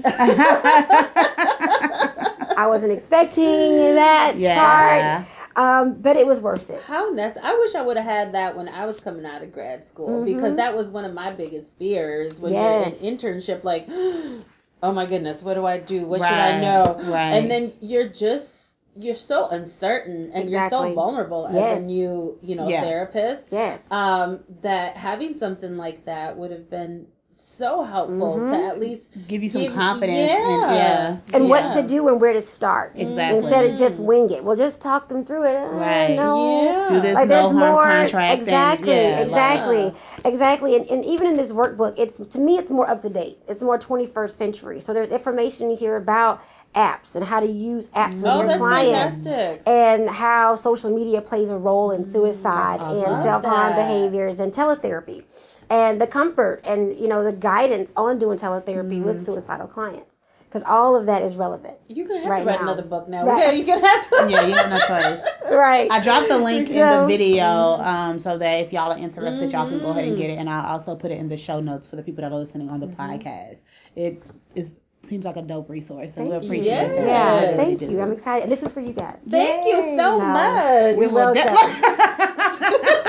S3: I wasn't expecting that
S1: Yeah.
S3: part, um, but it was worth it.
S2: How nice. I wish I would have had that when I was coming out of grad school,
S3: Mhm.
S2: because that was one of my biggest fears when
S3: Yes.
S2: you're in internship. Like, oh my goodness, what do I do? What should I
S1: Right,
S2: know?
S1: right.
S2: And then you're just you're so uncertain and you're
S3: Exactly.
S2: so vulnerable
S3: Yes.
S2: as a new you know
S1: Yeah.
S2: therapist.
S3: Yes.
S2: Um, that having something like that would have been so helpful
S3: Mhm.
S2: to at least
S1: Give you some
S2: give-
S1: confidence.
S2: Yeah.
S1: And, yeah.
S3: and
S1: yeah.
S3: what to do and where to start.
S1: Exactly.
S3: Instead of just wing it. Well, just talk them through it. Uh,
S1: Right.
S3: No.
S2: Yeah.
S1: Do this
S3: Like
S1: no
S3: there's
S1: harm
S3: more.
S1: contract.
S3: Exactly.
S1: And, yeah,
S3: exactly.
S1: like-
S3: Exactly. And, and even in this workbook, it's to me it's more up to date. It's more twenty-first century. So there's information here about apps and how to use apps with
S2: Oh,
S3: your
S2: that's
S3: clients.
S2: fantastic.
S3: And how social media plays a role in suicide
S1: That's
S3: and
S1: awesome.
S3: self-harm
S2: Love that.
S3: behaviors and teletherapy, and the comfort and you know the guidance on doing teletherapy with suicidal clients, because all of that is relevant.
S2: You can have
S3: Right
S2: to write
S3: now.
S2: another book now.
S3: Right.
S2: Yeah, you can have to.
S1: Yeah, you have no choice.
S3: Right.
S1: I dropped the link in
S3: So-
S1: the video um, so that if y'all are interested, y'all can go ahead and
S2: Mhm.
S1: get it. And I'll also put it in the show notes for the people that are listening on the
S3: Mm-hmm.
S1: podcast. It is seems like a dope resource, and
S3: Thank
S1: we
S3: you.
S1: appreciate
S2: Yes.
S1: that. We
S3: Yeah.
S1: really
S3: Thank
S1: do.
S3: you. I'm excited. And this is for you guys.
S2: Thank you so
S3: So,
S2: much.
S1: We
S3: You're
S1: will
S3: welcome.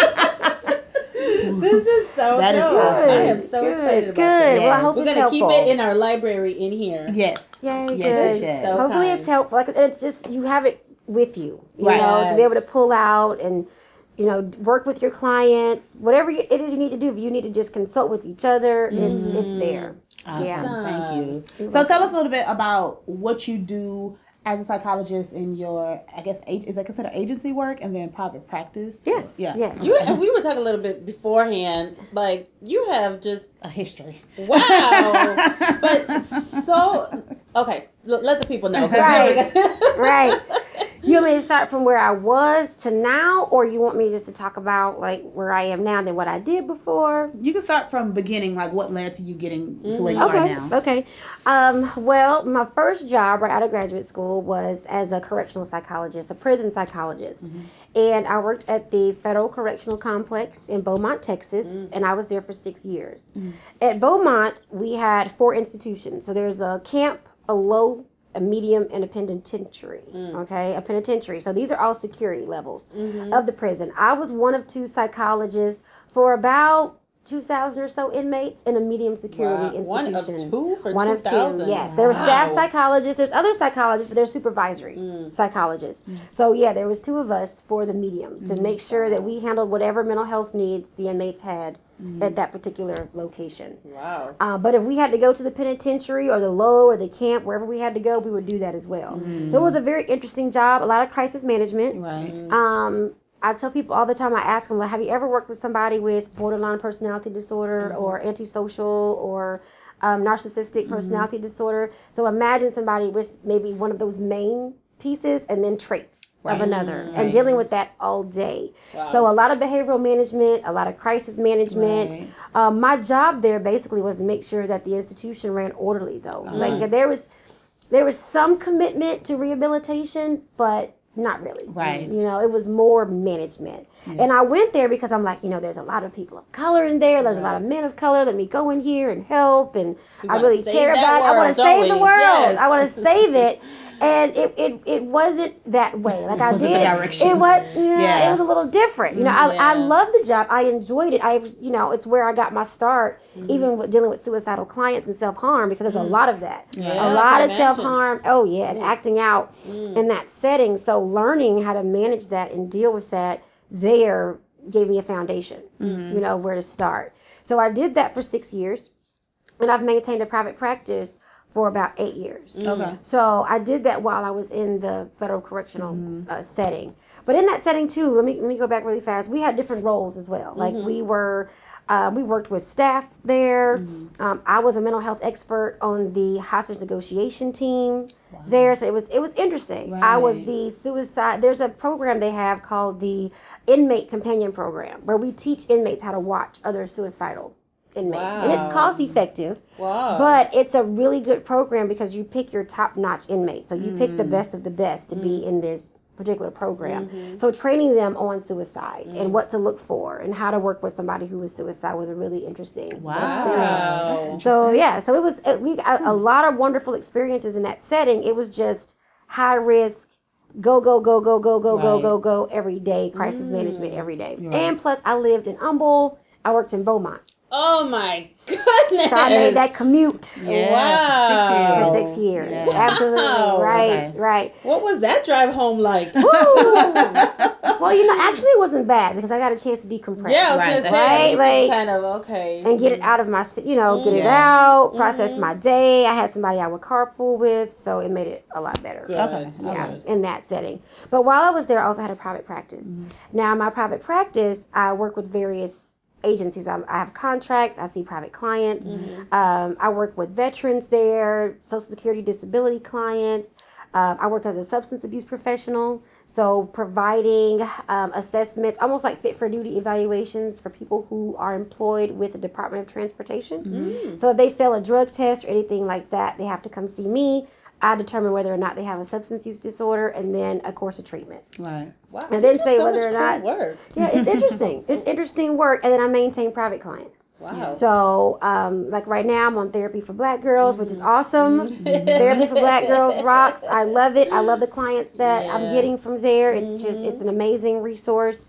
S2: This is so
S1: That is
S2: dope.
S1: awesome.
S2: I am so
S3: Good,
S2: excited about
S3: good.
S2: this.
S3: Well, I
S1: Yes.
S3: hope
S2: We're
S3: it's
S2: gonna
S3: helpful.
S2: keep it in our library in here.
S1: Yes.
S3: Yay,
S1: Yes,
S3: good.
S1: yes, yes.
S2: So
S3: Hopefully
S2: kind.
S3: it's helpful. Like, and it's just you have it with you, you
S1: Right.
S3: know, to be able to
S2: Yes.
S3: pull out and you know work with your clients, whatever you- it is you need to do. If you need to just consult with each other, it's it's
S2: Mhm.
S3: there.
S1: Awesome.
S3: Yeah.
S1: Thank you.
S3: You're
S1: So tell
S3: welcome.
S1: us a little bit about what you do as a psychologist in your, I guess, a- is that considered agency work and then private practice?
S3: Yes.
S1: Yeah.
S3: Yes.
S2: You and we were talking a little bit beforehand. Like you have just
S1: A history.
S2: wow. But so okay, l- let the people know. 'cause
S3: Right.
S2: we're gonna-
S3: Right. You want me to start from where I was to now, or you want me just to talk about like where I am now and then what I did before?
S1: You can start from beginning, like what led to you getting to where you
S2: Mhm.
S1: are
S3: Okay.
S1: now.
S3: Okay. Um, well, my first job right out of graduate school was as a correctional psychologist, a prison psychologist.
S1: Mhm.
S3: And I worked at the Federal Correctional Complex in Beaumont, Texas,
S2: Mm.
S3: and I was there for six years.
S1: Mhm.
S3: At Beaumont, we had four institutions. So there's a camp a low, a medium, and a penitentiary.
S2: Mm.
S3: Okay, a penitentiary. So these are all security levels
S2: Mm-hmm.
S3: of the prison. I was one of two psychologists for about two thousand or so inmates in a medium security
S2: Wow. One
S3: institution.
S2: of two for
S3: One
S2: two
S3: of two,
S2: thousand.
S3: yes. There were staff
S2: Wow.
S3: psychologists. There's other psychologists, but they're supervisory
S2: Mm.
S3: psychologists. So yeah, there was two of us for the medium to
S1: Mm.
S3: make sure that we handled whatever mental health needs the inmates had
S1: Mm.
S3: at that particular location.
S2: Wow.
S3: Uh, but if we had to go to the penitentiary or the low or the camp, wherever we had to go, we would do that as well.
S1: Mm.
S3: So it was a very interesting job, a lot of crisis management.
S1: Right.
S2: Mm.
S3: Um, I tell people all the time, I ask them, well, have you ever worked with somebody with borderline personality disorder
S2: Mhm.
S3: or antisocial or um, narcissistic
S1: Mhm.
S3: personality disorder? So imagine somebody with maybe one of those main pieces and then traits
S1: Right.
S3: of another
S2: Mm.
S3: and dealing with that all day.
S2: Wow.
S3: So a lot of behavioral management, a lot of crisis management.
S1: Right.
S3: Um, my job there basically was to make sure that the institution ran orderly though.
S1: Mhm.
S3: Like there was there was some commitment to rehabilitation, but not really.
S1: Right.
S3: You know, it was more management.
S1: Yeah.
S3: And I went there because I'm like, you know, there's a lot of people of color in there. There's a lot of
S2: Right.
S3: men of color. Let me go in here and help. And
S2: We
S3: I
S2: wanna
S3: really
S2: save
S3: care
S2: that
S3: about it. I want
S2: world,
S3: to
S2: don't
S3: save the
S2: we?
S3: world.
S2: Yes.
S3: I want to save it. And it, it, it wasn't that way. Like
S1: It
S3: I
S1: wasn't
S3: did.
S1: the direction.
S3: It was, you know,
S1: Yeah.
S3: it was a little different. You know, I, I
S2: Yeah.
S3: loved the job. I enjoyed it. I, you know, it's where I got my start,
S2: Mhm.
S3: even with dealing with suicidal clients and self-harm, because there's a
S2: Mm.
S3: lot of that.
S2: Yeah,
S3: a
S2: I
S3: lot
S2: can
S3: of
S2: imagine.
S3: self-harm. Oh yeah, and
S2: Mm.
S3: acting out
S2: Mm.
S3: in that setting. So learning how to manage that and deal with that there gave me a foundation,
S1: Mhm.
S3: you know, where to start. So I did that for six years, and I've maintained a private practice for about eight years.
S2: Mm.
S1: Okay.
S3: So I did that while I was in the federal correctional
S1: Mhm.
S3: uh, setting. But in that setting too, let me let me go back really fast. We had different roles as well. Like
S2: Mhm.
S3: we were, uh, we worked with staff there.
S1: Mhm.
S3: Um, I was a mental health expert on the hostage negotiation team
S1: Wow.
S3: there, so it was it was interesting. I was
S1: Right.
S3: the suicide. There's a program they have called the Inmate Companion Program where we teach inmates how to watch other suicidal inmates, and it's
S2: Wow.
S3: cost effective.
S2: Wow.
S3: But it's a really good program because you pick your top-notch inmates. So you pick the
S1: Mm.
S3: best of the best to be
S2: Mm.
S3: in this particular program.
S2: Mhm.
S3: So training them on suicide
S2: Mm.
S3: and what to look for and how to work with somebody who was suicide was a really interesting
S1: Wow.
S3: experience.
S2: Wow.
S3: So yeah, so it was it, we got a lot of wonderful experiences in that setting. It was just high risk, go go go go go go go
S1: Right.
S3: go go every day, crisis
S2: Mm.
S3: management every day.
S1: Right.
S3: And plus, I lived in Humble. I worked in Beaumont,
S2: Oh my goodness.
S3: so I made that commute
S1: Yeah.
S2: Wow.
S3: for
S1: For
S3: six years.
S1: Yeah.
S3: Absolutely.
S2: Wow.
S3: Right,
S1: Okay.
S3: right.
S2: What was that drive home like?
S3: Woo! Well, you know, actually it wasn't bad because I got a chance to decompress.
S2: Yeah, I was
S1: Right,
S2: gonna
S1: that's
S2: say, at
S3: right,
S2: least
S3: like-
S2: you kind of okay.
S3: And get it out of my, you know, get it
S1: Yeah.
S3: out, process
S2: Mhm.
S3: my day. I had somebody I would carpool with, so it made it a lot better.
S2: Good.
S1: Okay.
S3: Yeah,
S2: Good.
S3: in that setting. But while I was there, I also had a private practice.
S1: Mhm.
S3: Now, my private practice, I work with various agencies. I, I have contracts. I see private clients.
S2: Mhm.
S3: Um, I work with veterans there, Social Security disability clients. Um, I work as a substance abuse professional, so providing um, assessments, almost like fit for duty evaluations for people who are employed with the Department of Transportation.
S2: Mm.
S3: So if they fail a drug test or anything like that, they have to come see me. I determine whether or not they have a substance use disorder and then a course of treatment.
S1: Right.
S2: Wow.
S3: I
S2: you
S3: didn't
S2: do
S3: say
S2: so
S3: whether
S2: much
S3: or
S2: cool
S3: not-
S2: work.
S3: Yeah, it's interesting. It's interesting work, and then I maintain private clients.
S2: Wow.
S3: So, um, like right now, I'm on Therapy for Black Girls, which is awesome.
S2: Mhm.
S3: Therapy for Black Girls rocks. I love it. I love the clients that I'm
S2: Yeah.
S3: getting from there. It's just,
S2: Mhm.
S3: it's an amazing resource.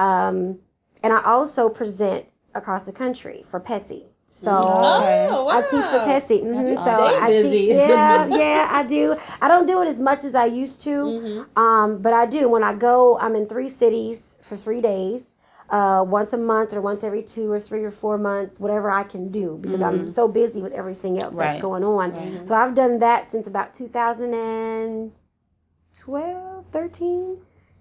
S3: Um, and I also present across the country for PESI. So
S1: Okay.
S2: Oh, wow.
S3: I teach for PESI. Mhm.
S2: You
S3: So
S2: stay
S3: I
S2: busy.
S3: teach. Yeah, yeah, I do. I don't do it as much as I used to.
S2: Mhm.
S3: Um, but I do. When I go, I'm in three cities for three days, uh, once a month or once every two or three or four months, whatever I can do, because I'm
S1: Mhm.
S3: so busy with everything else that's
S1: Right.
S3: going on.
S1: Right.
S3: So I've done that since about two thousand twelve, thirteen.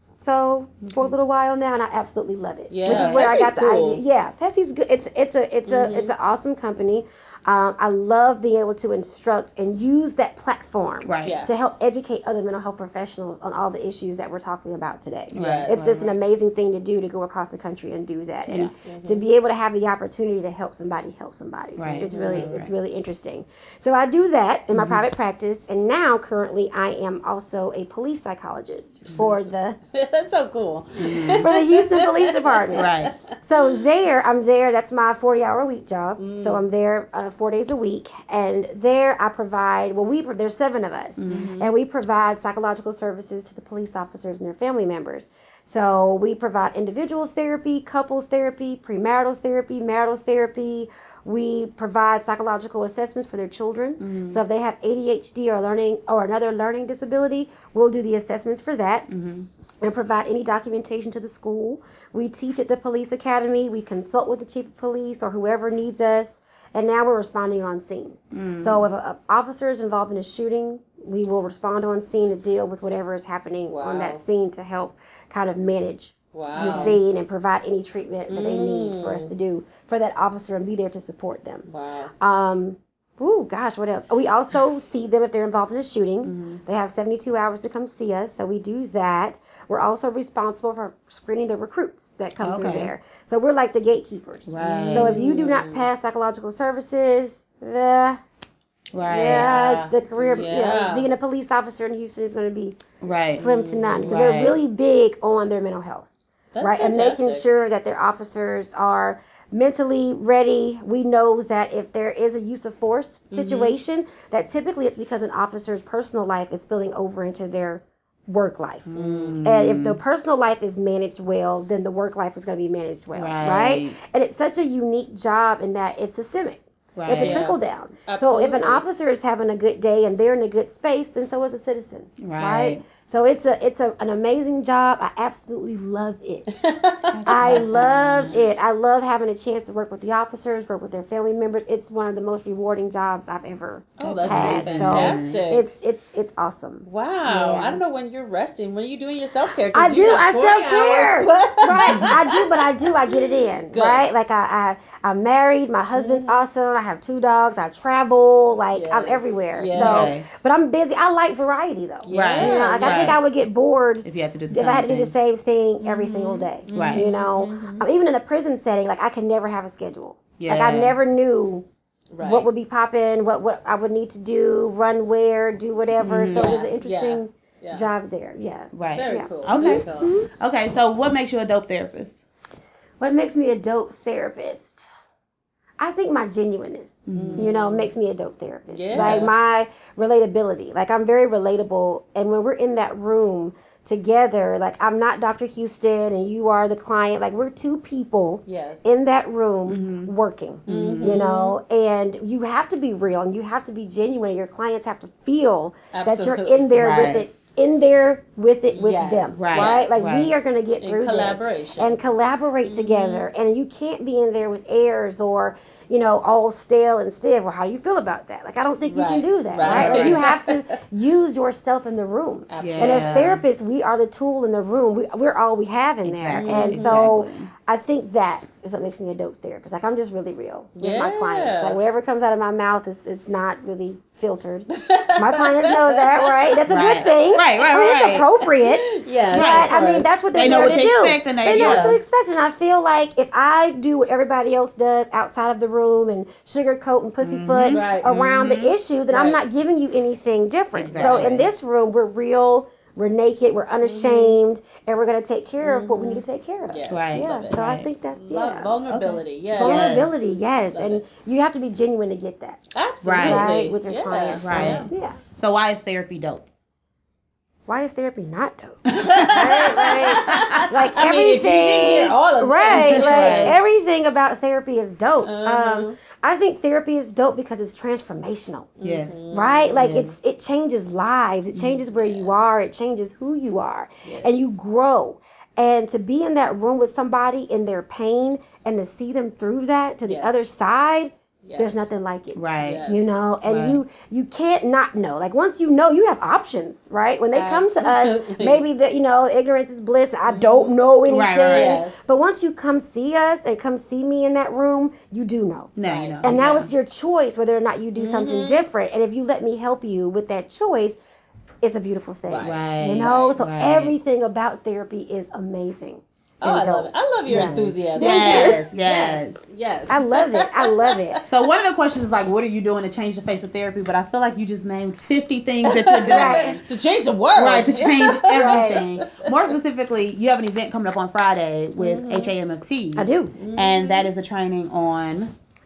S3: So for a little while now, and I absolutely love it.
S2: Yeah,
S3: Which is where I
S2: Pesi's
S3: got the
S2: cool.
S3: idea. Yeah, Pesi's good. It's it's a it's
S2: Mhm.
S3: a it's an awesome company. Um, I love being able to instruct and use that platform
S1: Right.
S2: Yeah.
S3: to help educate other mental health professionals on all the issues that we're talking about today.
S2: Yes.
S3: It's just
S1: right,
S3: an amazing thing to do to go across the country and do that, and
S2: Mhm.
S3: to be able to have the opportunity to help somebody help somebody.
S1: Right,
S3: It's really
S1: right, right.
S3: it's really interesting. So I do that in my
S1: Mhm.
S3: private practice, and now currently I am also a police psychologist for the
S2: That's so cool.
S1: Mhm.
S3: for the Houston Police Department.
S1: Right.
S3: So there, I'm there. That's my forty-hour a week job.
S2: Mm.
S3: So I'm there uh, four days a week, and there I provide. Well, we there's seven of us,
S1: Mm-hmm.
S3: and we provide psychological services to the police officers and their family members. So we provide individuals therapy, couples therapy, premarital therapy, marital therapy. We provide psychological assessments for their children.
S1: Mm-hmm.
S3: So if they have A D H D or learning or another learning disability, we'll do the assessments for that.
S1: Mm-hmm.
S3: And provide any documentation to the school. We teach at the police academy. We consult with the chief of police or whoever needs us. And now we're responding on scene.
S1: Mm-hmm.
S3: So if an officer is involved in a shooting, we will respond on scene to deal with whatever is happening
S2: Wow.
S3: on that scene to help kind of manage
S2: Wow.
S3: the scene and provide any treatment that they need for us to do for that officer and be there to support them.
S2: Wow.
S3: Um, Ooh, gosh, what else? We also see them if they're involved in a shooting.
S1: Mm-hmm.
S3: They have seventy-two hours to come see us, so we do that. We're also responsible for screening the recruits that come
S1: Okay.
S3: through there. So we're like the gatekeepers.
S1: Right.
S3: So if you do not pass psychological services, uh,
S1: Right.
S3: yeah, the career,
S2: Yeah.
S3: you know, being a police officer in Houston is going to be
S1: Right.
S3: slim to none because
S1: Right.
S3: they're really big on their mental health.
S2: That's
S3: right,
S2: fantastic.
S3: and making sure that their officers are mentally ready. We know that if there is a use of force situation, mm-hmm. that typically it's because an officer's personal life is spilling over into their work life.
S1: Mm.
S3: And if the personal life is managed well, then the work life is going to be managed well,
S1: Right.
S3: right? And it's such a unique job in that it's systemic.
S1: Right.
S3: It's a
S2: Yeah.
S3: trickle down.
S2: Absolutely.
S3: So if an officer is having a good day and they're in a good space, then so is a citizen,
S1: Right.
S3: right? So it's a it's a, an amazing job. I absolutely love it. I
S1: awesome.
S3: love it. I love having a chance to work with the officers, work with their family members. It's one of the most rewarding jobs I've ever
S2: Oh, that's
S3: had.
S2: really
S3: So
S2: fantastic.
S3: it's it's it's awesome.
S2: Wow.
S3: Yeah.
S2: I don't know when you're resting. When are you doing your self-care?
S3: I do. I self-care.
S2: Right.
S3: Right. I do, but I do. I get it in.
S2: Good.
S3: Right. Like I, I, I'm married. My husband's awesome. I have two dogs. I travel. Like
S2: Yes.
S3: I'm everywhere.
S2: Yes.
S3: So,
S1: Okay.
S3: but I'm busy. I like variety though.
S2: Yeah.
S3: You know, like I think
S1: Right.
S3: I would get bored
S1: If you had to do the
S3: if I had to do the
S1: same
S3: same thing every single day.
S1: Right.
S3: You know,
S2: Mhm.
S3: um, even in a prison setting, like I can never have a schedule.
S1: Yeah.
S3: Like I never knew
S2: Right.
S3: what would be popping, what what I would need to do, run where, do whatever.
S1: Mhm.
S3: So it was
S2: Yeah.
S3: an interesting
S2: Yeah.
S3: job there. Yeah.
S1: Right.
S2: Very
S3: Yeah.
S2: cool.
S1: Okay.
S2: Very cool.
S1: Okay. So, what makes you a dope therapist?
S3: What makes me a dope therapist? I think my genuineness,
S1: Mhm.
S3: you know, makes me a dope therapist.
S2: Yeah.
S3: Like my relatability. Like I'm very relatable. And when we're in that room together, like I'm not Doctor Houston and you are the client. Like we're two people
S2: Yes.
S3: in that room
S1: Mhm.
S3: working,
S2: Mhm.
S3: you know, and you have to be real and you have to be genuine. And your clients have to feel that you're
S2: Absolutely.
S3: in there
S1: Right.
S3: with it. In there with it with
S2: Yes.
S3: them,
S1: Right.
S3: right? Like
S1: Right.
S3: we are going to get
S2: In
S3: through this
S2: collaboration.
S3: and collaborate
S2: Mhm.
S3: together. And you can't be in there with airs or, you know, all stale and stiff. Well, how do you feel about that? Like I don't think you
S2: Right.
S3: can do that,
S2: Right.
S3: right? Like
S1: Right.
S3: you have to use yourself in the room.
S2: Absolutely.
S3: And as
S1: Yeah.
S3: therapists, we are the tool in the room. We, we're all we have in there.
S1: Exactly.
S3: And so
S1: Exactly.
S3: I think that is what makes me a dope therapist. Like I'm just really real with my
S2: Yeah.
S3: clients. Like whatever comes out of my mouth is it's not really filtered. My clients know that, right? That's a
S1: Right.
S3: good thing.
S1: Right, right,
S3: I mean,
S1: right.
S3: it's appropriate.
S2: Yeah.
S3: But I mean, that's what they're
S1: They know
S3: there
S1: what
S3: to
S1: to
S3: do.
S1: expect and they-
S3: They know what
S2: yeah.
S3: to expect, and I feel like if I do what everybody else does outside of the room and sugarcoat and pussyfoot
S1: Mhm.
S2: Right.
S3: around
S1: Mhm.
S3: the issue, then I'm
S2: Right.
S3: not giving you anything different.
S1: Exactly.
S3: So in this room, we're real, we're naked, we're unashamed, and we're gonna take care of what we need to take care of.
S2: Yes.
S1: Right.
S3: Yeah.
S2: Love it.
S3: So I
S1: Right.
S3: think that's
S2: Love
S3: yeah.
S2: vulnerability. Yeah.
S3: Vulnerability,
S1: Yes.
S3: yes,
S2: Love
S3: and
S2: it.
S3: you have to be genuine to get that,
S2: Absolutely.
S3: right, with your
S2: Yeah.
S3: clients. So,
S1: Right.
S3: yeah.
S1: So, why is therapy dope?
S3: Why is therapy not dope? right? Like
S2: I mean, if you didn't hear
S3: everything,
S2: all of this,
S3: right? Like
S1: Right.
S3: everything about therapy is dope.
S2: Uh-huh.
S3: Um, I think therapy is dope because it's transformational,
S1: Yes.
S3: right? Like
S1: Yes.
S3: it's it changes lives. It changes where you are. It changes who you are,
S2: Yes.
S3: and you grow. And to be in that room with somebody in their pain and to see them through that to the
S2: Yes.
S3: other side,
S2: Yes.
S3: there's nothing like it.
S1: Right.
S2: Yes.
S3: You know, and
S1: Right.
S3: you you can't not know. Like once you know, you have options, right? When they come to us,
S2: Absolutely.
S3: maybe that you know, ignorance is bliss. I don't know anything.
S1: Right, right, right.
S2: Yes.
S3: But once you come see us and come see me in that room, you do know.
S1: Now
S2: Right.
S1: you know.
S3: And now
S1: Yeah.
S3: it's your choice whether or not you do something
S2: Mhm.
S3: different. And if you let me help you with that choice, it's a beautiful thing.
S2: Right.
S1: Right.
S3: You know, so
S1: Right.
S3: everything about therapy is amazing.
S2: Oh,
S3: and
S2: I love
S3: dope.
S2: it. I love your
S3: Yeah.
S2: enthusiasm.
S1: Yes. Yes.
S2: Yes.
S3: I love it. I love it.
S1: So one of the questions is like, what are you doing to change the face of therapy? But I feel like you just named fifty things that you're doing.
S3: Right.
S2: To change the world.
S1: Right, to change everything. More specifically, you have an event coming up on Friday with
S3: Mhm.
S1: H A M F T.
S3: I do.
S1: And that is a training on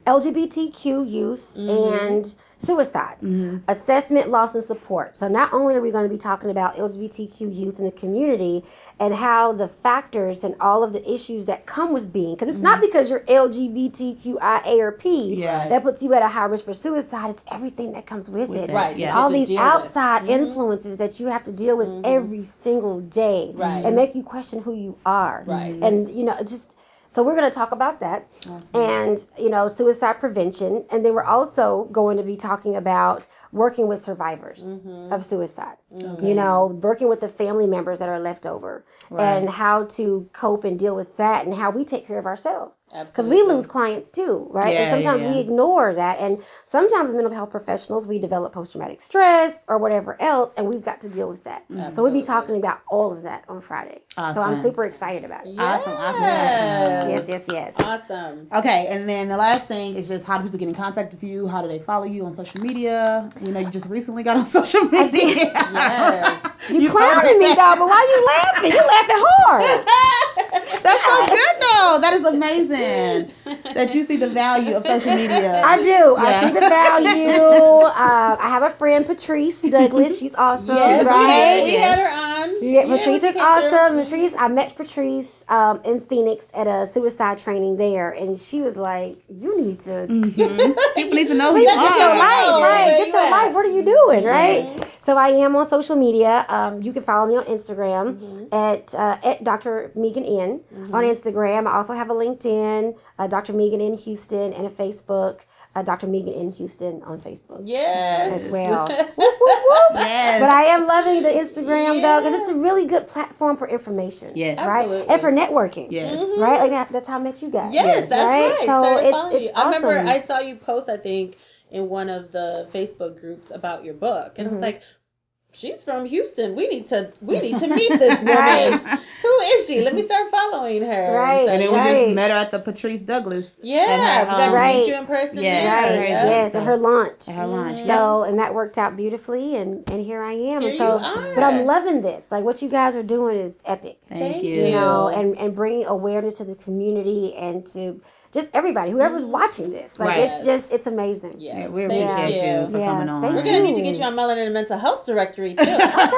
S3: L G B T Q youth
S2: Mhm.
S3: and suicide.
S1: Mm-hmm.
S3: Assessment, loss, and support. So not only are we going to be talking about L G B T Q youth in the community and how the factors and all of the issues that come with being, because it's
S1: Mhm.
S3: not because you're L G B T Q I A or P
S1: Yeah.
S3: that puts you at a high risk for suicide. It's everything that comes with,
S1: With
S3: it.
S1: that,
S2: Right.
S1: yeah.
S3: It's
S2: you have
S3: all
S2: to
S3: these
S2: deal
S3: outside
S2: with. Mhm.
S3: influences that you have to deal with
S2: Mhm.
S3: every single day
S2: Right.
S3: and make you question who you are.
S2: Right.
S3: And, you know, just so we're going to talk about that
S1: Awesome.
S3: and, you know, suicide prevention. And then we're also going to be talking about working with survivors
S2: Mhm.
S3: of suicide.
S2: Mhm.
S3: You know, working with the family members that are left over
S1: Right.
S3: and how to cope and deal with that and how we take care of ourselves. Because we
S2: Absolutely.
S3: lose clients too, right?
S1: Yeah,
S3: and sometimes
S1: yeah,
S3: we
S1: yeah.
S3: ignore that. And sometimes mental health professionals, we develop post-traumatic stress or whatever else, and we've got to deal with that. So we'll
S2: Absolutely.
S3: be talking about all of that on Friday. So I'm
S1: Awesome.
S3: super excited about it.
S1: Awesome, awesome,
S3: Yes,
S2: Yes.
S3: yes, yes.
S2: Awesome.
S1: Okay, and then the last thing is just how do people get in contact with you? How do they follow you on social media? We know you just recently got on social media.
S2: Yes.
S3: You,
S1: You
S3: clowning me,
S1: posted-
S3: dog, but why you laughing? You laughing hard.
S1: That's so good though. That is amazing that you see the value of social media.
S3: I do. I
S1: Yeah.
S3: see the value. Uh, I have a friend, Patrice Douglas. She's awesome,
S2: Yes, we,
S3: right?
S2: did. we
S1: Yes.
S2: had her on.
S3: Yeah, Patrice
S2: she
S3: is
S2: came
S3: awesome.
S2: through.
S3: Patrice, I met Patrice um, in Phoenix at a suicide training there, and she was like, "You need to
S1: Mm-hmm. People need to know who
S3: please
S1: you
S3: get your
S1: are.
S3: life
S2: Oh,
S3: right.
S2: where
S3: Get
S2: you
S3: your
S2: at?
S3: life. What are you doing, right?"
S2: Mhm.
S3: So I am on social media. Um, you can follow me on Instagram
S2: Mhm.
S3: at uh, at Doctor Megan N
S2: Mhm.
S3: on Instagram. I also have a LinkedIn, uh, Doctor Megan in Houston, and a Facebook, uh, Doctor Megan in Houston on Facebook
S2: Yes.
S3: as well. Whoop, whoop, whoop.
S1: Yes.
S3: But I am loving the Instagram though, because
S2: Yeah.
S3: it's a really good platform for information.
S1: Yes.
S3: Right?
S2: Absolutely.
S3: And for networking.
S1: Yes.
S2: Mhm.
S3: Right? Like that, that's how I met you guys.
S2: Yes,
S1: Yes.
S2: that's
S3: Right?
S2: right.
S3: So
S2: Started
S3: it's-
S2: following
S3: it's
S2: you. I remember
S3: awesome.
S2: I saw you post, I think, in one of the Facebook groups about your book, and I was
S3: Mhm.
S2: like, she's from Houston. We need to we need to meet this woman.
S3: Right.
S2: Who is she? Let me start following her.
S3: Right.
S1: And then we
S3: Right.
S1: just met her at the Patrice Douglas.
S2: Yeah,
S1: And her,
S2: we got
S1: um,
S2: to
S3: Right.
S2: meet you in person
S1: Yeah,
S2: there.
S3: Right.
S1: her
S2: Yeah.
S3: Yes, at her launch.
S1: at her launch.
S2: Mhm.
S1: Yep.
S3: So, and that worked out beautifully, and, and here I am.
S2: Here
S3: and so,
S2: you are.
S3: but I'm loving this. Like what you guys are doing is epic.
S1: Thank,
S2: Thank
S1: you.
S3: You
S2: you.
S3: know, and, and bringing awareness to the community and to just everybody, whoever's
S2: Mhm.
S3: watching this. Like
S1: Right.
S3: it's just, it's amazing.
S2: Yes.
S1: Yeah, we
S2: Thank
S1: appreciate you, for
S3: Yeah.
S1: coming on.
S3: Thank
S2: We're gonna need to
S3: you.
S2: get you on Melanin and Mental Health Directory too.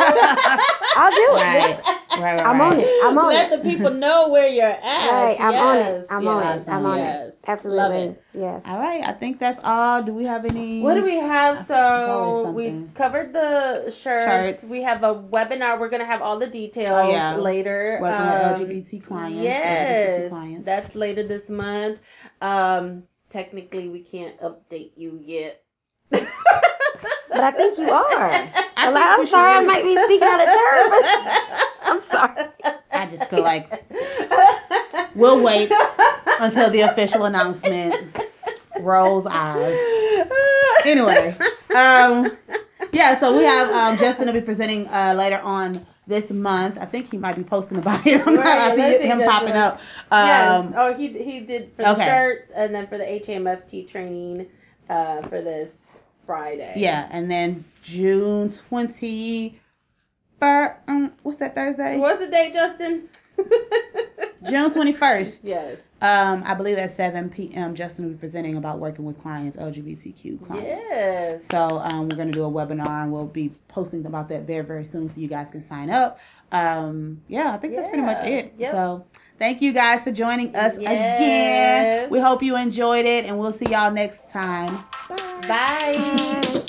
S3: I'll do it.
S1: Right. Right, right,
S3: I'm
S1: right.
S3: on it. I'm on
S2: Let
S3: it.
S2: the people know where you're at.
S3: Right, I'm on it.
S2: Yes,
S3: I'm
S2: yes,
S3: on it. I'm on
S2: yes.
S3: it. Absolutely.
S2: Love it.
S3: Yes.
S1: All right. I think that's all. Do we have any?
S2: What do we have?
S1: I thought there
S2: So
S1: was
S2: we
S1: something.
S2: covered the shirts.
S1: Shirts.
S2: We have a webinar. We're gonna have all the details
S1: Oh, yeah.
S2: later.
S1: Working with
S2: Um,
S1: L G B T clients. L G B T Q
S2: Yes,
S1: clients.
S2: that's later this month. Um, technically, we can't update you yet.
S3: But I think you are.
S1: I
S3: I'm,
S1: think
S3: I'm
S1: we should
S3: sorry, I
S1: really-
S3: might be speaking out of turn, but I'm sorry.
S1: I just feel like we'll wait until the official announcement rolls eyes. Anyway, um, yeah, so we have um, Justin will be presenting uh, later on this month. I think he might be posting about it. I'm
S2: Right,
S1: not- I
S2: yeah,
S1: see
S2: let's see
S1: him
S2: Justin.
S1: popping up.
S2: Yes.
S1: Um,
S2: Oh, he he did for the
S1: okay.
S2: shirts and then for the H M F T training uh, for this Friday.
S1: Yeah, and then June twentieth. Um, what's that Thursday?
S2: What's the date, Justin?
S1: June twenty-first.
S2: Yes.
S1: Um, I believe at seven p.m. Justin will be presenting about working with clients, L G B T Q clients.
S2: Yes.
S1: So um, we're going to do a webinar and we'll be posting about that very, very soon so you guys can sign up. Um, yeah, I think that's pretty much
S2: Yeah.
S1: it.
S2: Yep.
S1: So thank you guys for joining us
S2: Yes.
S1: again. We hope you enjoyed it and we'll see y'all next time. Bye.
S2: Bye.